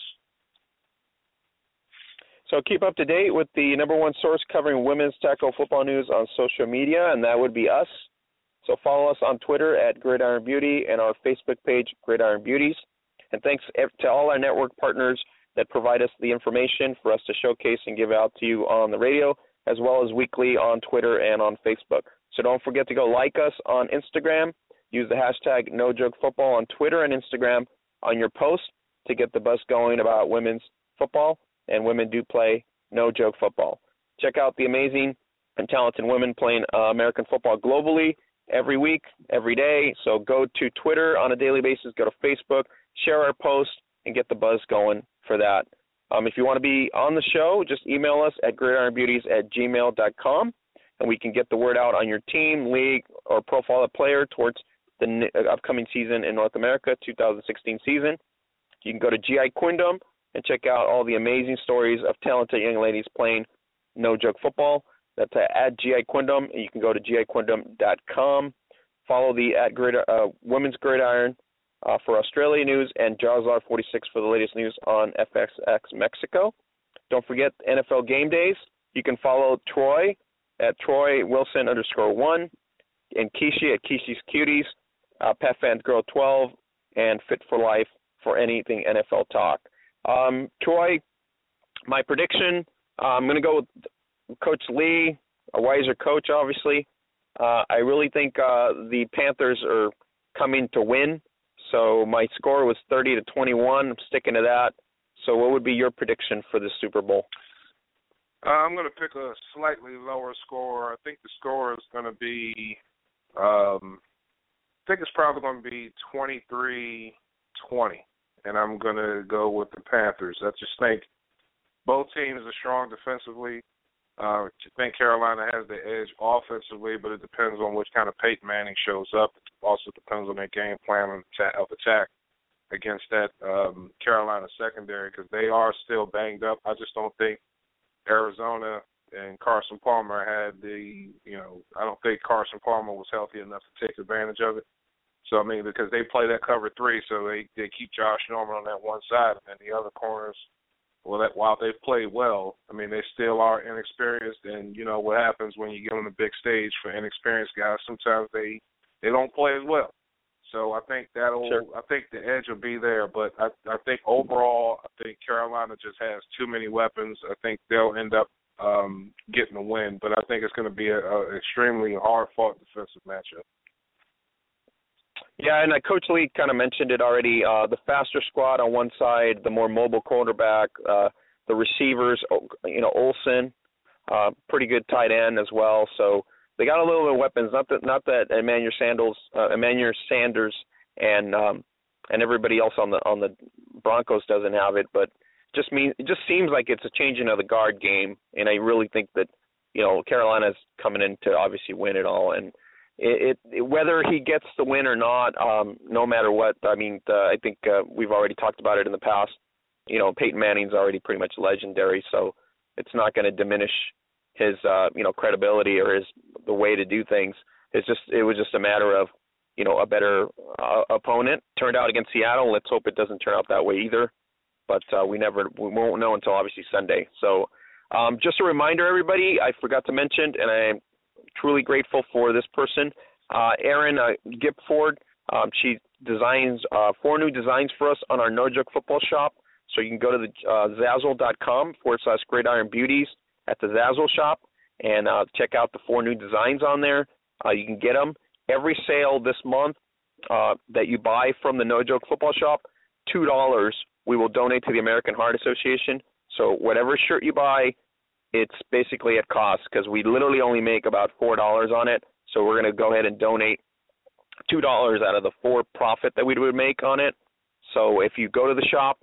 So keep up to date with the number one source covering women's tackle football news on social media, and that would be us. So follow us on Twitter at Gridiron Beauty and our Facebook page, Gridiron Beauties. And thanks to all our network partners that provide us the information for us to showcase and give out to you on the radio, as well as weekly on Twitter and on Facebook. So don't forget to go like us on Instagram. Use the hashtag NoJokeFootball on Twitter and Instagram on your post to get the buzz going about women's football. And women do play no joke football. Check out the amazing and talented women playing American football globally every week, every day. So go to Twitter on a daily basis, go to Facebook, share our posts, and get the buzz going for that. If you want to be on the show, just email us at gridironbeauties@gmail.com, and we can get the word out on your team, league, or profile a player towards the upcoming season in North America, 2016 season. You can go to GI Quindom and check out all the amazing stories of talented young ladies playing no joke football. That's at GI Quindom, and you can go to giquindom.com. Follow the at Women's Gridiron for Australia news, and Jawslar46 for the latest news on FXX Mexico. Don't forget NFL game days. You can follow Troy at TroyWilson_1, and Kishi at Kishi's Cuties, PetFansGirl12, and Fit for Life for anything NFL talk. Troy, my prediction, I'm going to go with Coach Lee, a wiser coach, obviously. I really think the Panthers are coming to win. So my score was 30-21. I'm sticking to that. So what would be your prediction for the Super Bowl? I'm going to pick a slightly lower score. I think the score is going to be, I think it's probably going to be 23-20. And I'm going to go with the Panthers. I just think both teams are strong defensively. I think Carolina has the edge offensively, but it depends on which kind of Peyton Manning shows up. It also depends on their game plan of attack. against that Carolina secondary because they are still banged up. I just don't think Arizona and Carson Palmer had I don't think Carson Palmer was healthy enough to take advantage of it. So, I mean, because they play that cover 3, so they keep Josh Norman on that one side, and the other corners, while they've played well, I mean, they still are inexperienced, and you know what happens when you get on the big stage for inexperienced guys. Sometimes they don't play as well. So I think I think the edge will be there, but I think overall, I think Carolina just has too many weapons. I think they'll end up getting a win, but I think it's going to be an extremely hard-fought defensive matchup. Yeah, and Coach Lee kind of mentioned it already. The faster squad on one side, the more mobile quarterback, the receivers, Olsen, pretty good tight end as well. So they got a little bit of weapons. Not that Emmanuel Sanders and everybody else on the Broncos doesn't have it, but it just seems like it's a changing of the guard game, and I really think that Carolina's coming in to obviously win it all, and whether he gets the win or not, no matter what, I mean, I think we've already talked about it in the past. Peyton Manning's already pretty much legendary, so it's not going to diminish his credibility or the way to do things. It was just a matter of a better opponent. Turned out against Seattle. Let's hope it doesn't turn out that way either. But we won't know until obviously Sunday. So just a reminder, everybody, I forgot to mention, and I am truly grateful for this person, Erin Gipford. She designs 4 new designs for us on our No Joke Football shop. So you can go to the Zazzle.com/Gridiron Beauties at the Zazzle shop and check out the 4 new designs on there. You can get them. Every sale this month that you buy from the No Joke Football shop, $2 we will donate to the American Heart Association. So whatever shirt you buy, it's basically at cost because we literally only make about $4 on it. So we're going to go ahead and donate $2 out of the $4 profit that we would make on it. So if you go to the shop,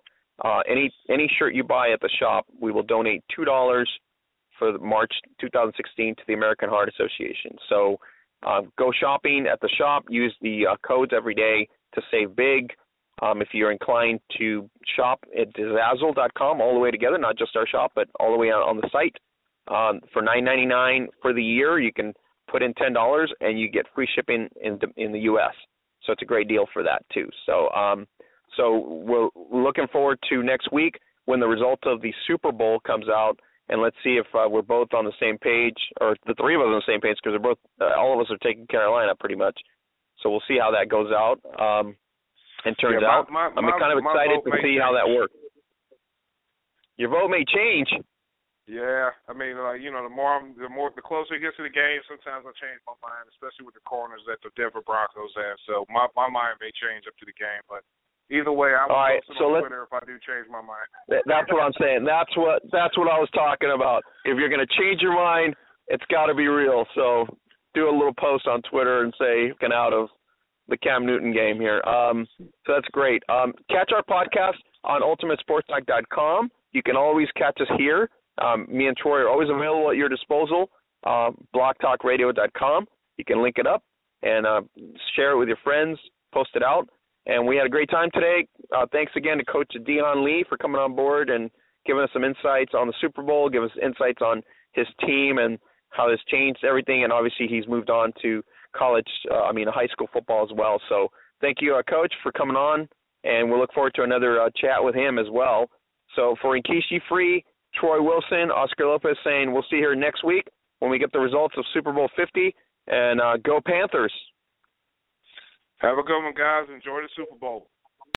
any shirt you buy at the shop, we will donate $2 for March 2016 to the American Heart Association. So go shopping at the shop. Use the codes every day to save big. If you're inclined to shop at Zazzle.com all the way together, not just our shop, but all the way on the site, for $9.99 for the year, you can put in $10 and you get free shipping in the U.S. So it's a great deal for that too. So we're looking forward to next week when the result of the Super Bowl comes out, and let's see if we're both on the same page, or the 3 of us on the same page, because we're both all of us are taking Carolina pretty much. So we'll see how that goes out. And turns out, I'm kind of excited to see how that works. Your vote may change. Yeah, I mean, the closer it gets to the game, sometimes I change my mind, especially with the corners that the Denver Broncos have. So my mind may change up to the game, but either way, I will post it on Twitter if I do change my mind. That's what I'm saying. That's what I was talking about. If you're going to change your mind, it's got to be real. So do a little post on Twitter and say, "Get out of the Cam Newton game here." So that's great. Catch our podcast on ultimatesportstalk.com. You can always catch us here. Me and Troy are always available at your disposal. blogtalkradio.com. You can link it up and share it with your friends, post it out. And we had a great time today. Thanks again to Coach Dion Lee for coming on board and giving us some insights on the Super Bowl, giving us insights on his team and how it's changed everything. And obviously he's moved on to high school football as well. So thank you, Coach, for coming on, and we'll look forward to another chat with him as well. So for Rikishi Free, Troy Wilson, Oscar Lopez saying we'll see you here next week when we get the results of Super Bowl 50, and go Panthers. Have a good one, guys. Enjoy the Super Bowl.